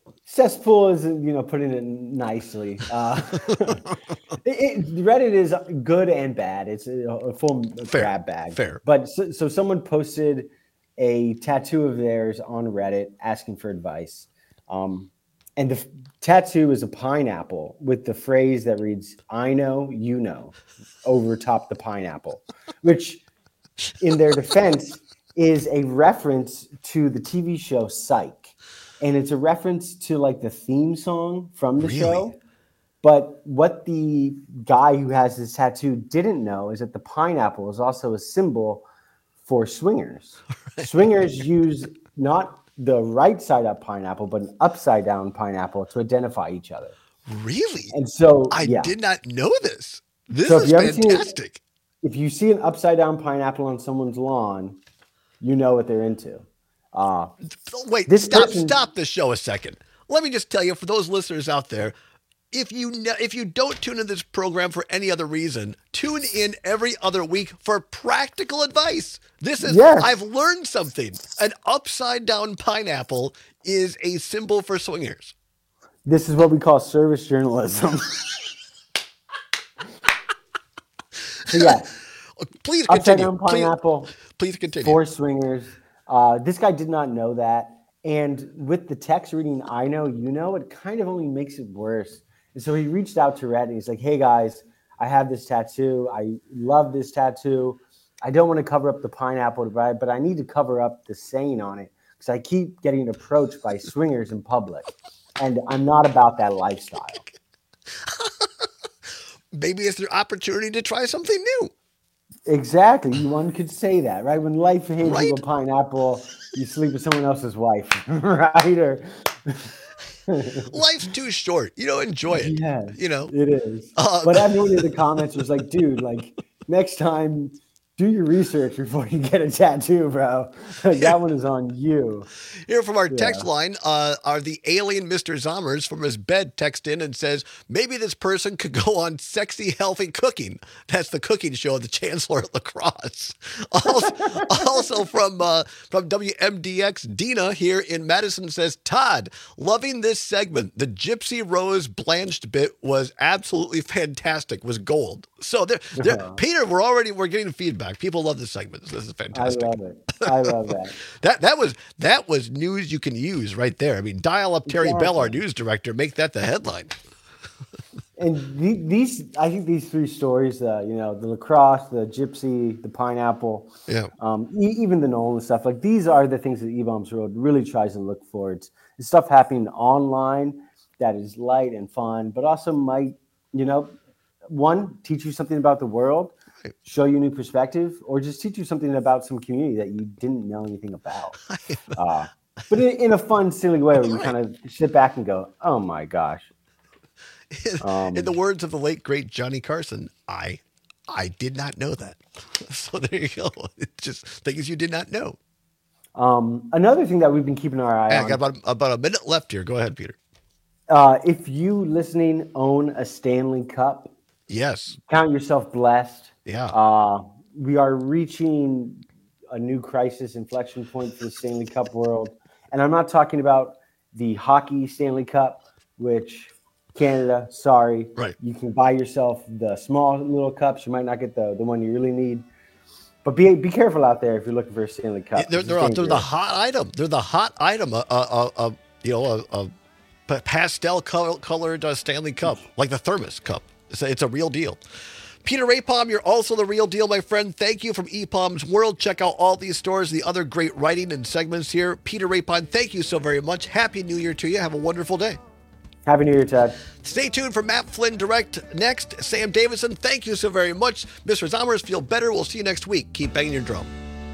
Cesspool is, you know, putting it nicely. Uh, it, it, Reddit is good and bad. It's a, a full Fair. grab bag. Fair. But so, so someone posted a tattoo of theirs on Reddit asking for advice. Um, and the f- tattoo is a pineapple with the phrase that reads, "I know, you know," over top the pineapple, which in their defense is a reference to the T V show Psych. And it's a reference to like the theme song from the Really? show. But what the guy who has this tattoo didn't know is that the pineapple is also a symbol for swingers. Right. Swingers use not the right side up pineapple, but an upside down pineapple to identify each other. Really? And so I yeah. did not know this. This So if is you ever see it- fantastic. If you see an upside down pineapple on someone's lawn, you know what they're into. Uh, Wait, this stop, person- stop the show a second. Let me just tell you, for those listeners out there, if you ne- if you don't tune in this program for any other reason, tune in every other week for practical advice. This is Yes. I've learned something. An upside down pineapple is a symbol for swingers. This is what we call service journalism. So yeah, Please upside continue. down Please, pineapple please continue. for swingers. Uh, this guy did not know that, and with the text reading "I know, you know," it kind of only makes it worse. And so he reached out to Reddit. And he's like, "Hey guys, I have this tattoo. I love this tattoo. I don't want to cover up the pineapple, right? But I need to cover up the saying on it because I keep getting approached by swingers in public, and I'm not about that lifestyle." Maybe it's their opportunity to try something new. Exactly. One could say that, right? When life hands Right? you a pineapple, you sleep with someone else's wife, right? Or Life's too short. You know, enjoy it. yeah, You know, it is. Uh, But everyone in the comments was like, "Dude, like next time, do your research before you get a tattoo, bro. Like, that one is on you." Here from our Yeah. text line uh, are the alien Mister Zommers from his bed text in and says, maybe this person could go on Sexy Healthy Cooking. That's the cooking show of the Chancellor at Lacrosse. Also, also from uh, from W M D X, Dina here in Madison says, Todd, loving this segment. The Gypsy Rose blanched bit was absolutely fantastic, was gold. So there, there Uh-huh. Peter, we're already, we're getting feedback. People love this segment. This is I fantastic. love it. I love that. That that was that was news you can use right there. I mean, dial up Terry Exactly. Bell, our news director, make that the headline. And the, these, I think these three stories, uh, you know, the lacrosse, the gypsy, the pineapple, Yeah. um, e- even the Nolan stuff, like these are the things that E-Bombs World really tries to look for. It's, it's stuff happening online that is light and fun, but also might, you know, one, teach you something about the world, show you a new perspective, or just teach you something about some community that you didn't know anything about. Uh, but in, in a fun, silly way where you kind of sit back and go, oh my gosh. Um, In the words of the late great Johnny Carson, I I did not know that. So there you go. It's just things you did not know. Um, another thing that we've been keeping our eye Hey, on. I got about, about a minute left here. Go ahead, Peter. Uh, if you listening own a Stanley Cup, yes, count yourself blessed. Yeah. Uh, we are reaching a new crisis inflection point for the Stanley Cup world. And I'm not talking about the hockey Stanley Cup, which Canada, sorry. Right. You can buy yourself the small little cups. You might not get the, the one you really need. But be be careful out there if you're looking for a Stanley Cup. They're, It's they're, they're the dangerous. hot item. They're the hot item. A, a, a, a you know a, a pa- pastel color, colored uh, Stanley Cup, like the thermos cup. It's a, it's a real deal. Peter Rapom, you're also the real deal, my friend. Thank you from E P O M's World. Check out all these stores, the other great writing and segments here. Peter Rapom, thank you so very much. Happy New Year to you. Have a wonderful day. Happy New Year, Ted. Stay tuned for Matt Flynn Direct next. Sam Davidson, thank you so very much. Mister Zommers, feel better. We'll see you next week. Keep banging your drum.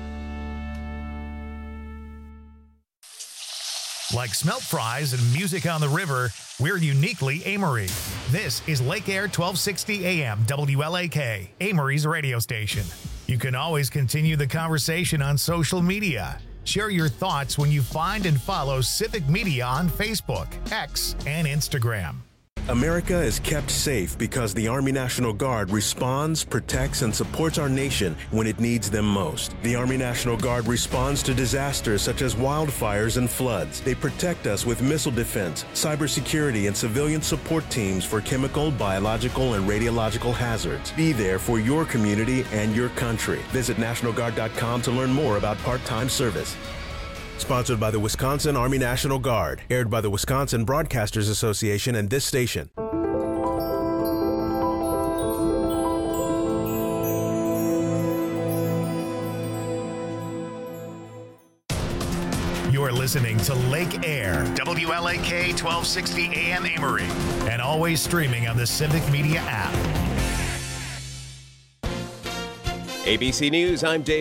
Like smelt fries and music on the river, we're uniquely Amory. This is Lake Air twelve sixty A M W L A K, Amory's radio station. You can always continue the conversation on social media. Share your thoughts when you find and follow Civic Media on Facebook, X, and Instagram. America is kept safe because the Army National Guard responds, protects, and supports our nation when it needs them most. The Army National Guard responds to disasters such as wildfires and floods. They protect us with missile defense, cybersecurity, and civilian support teams for chemical, biological, and radiological hazards. Be there for your community and your country. Visit National Guard dot com to learn more about part-time service. Sponsored by the Wisconsin Army National Guard. Aired by the Wisconsin Broadcasters Association and this station. You're listening to Lake Air, W L A K twelve sixty A M Amory, and always streaming on the Civic Media app. A B C News, I'm Dave.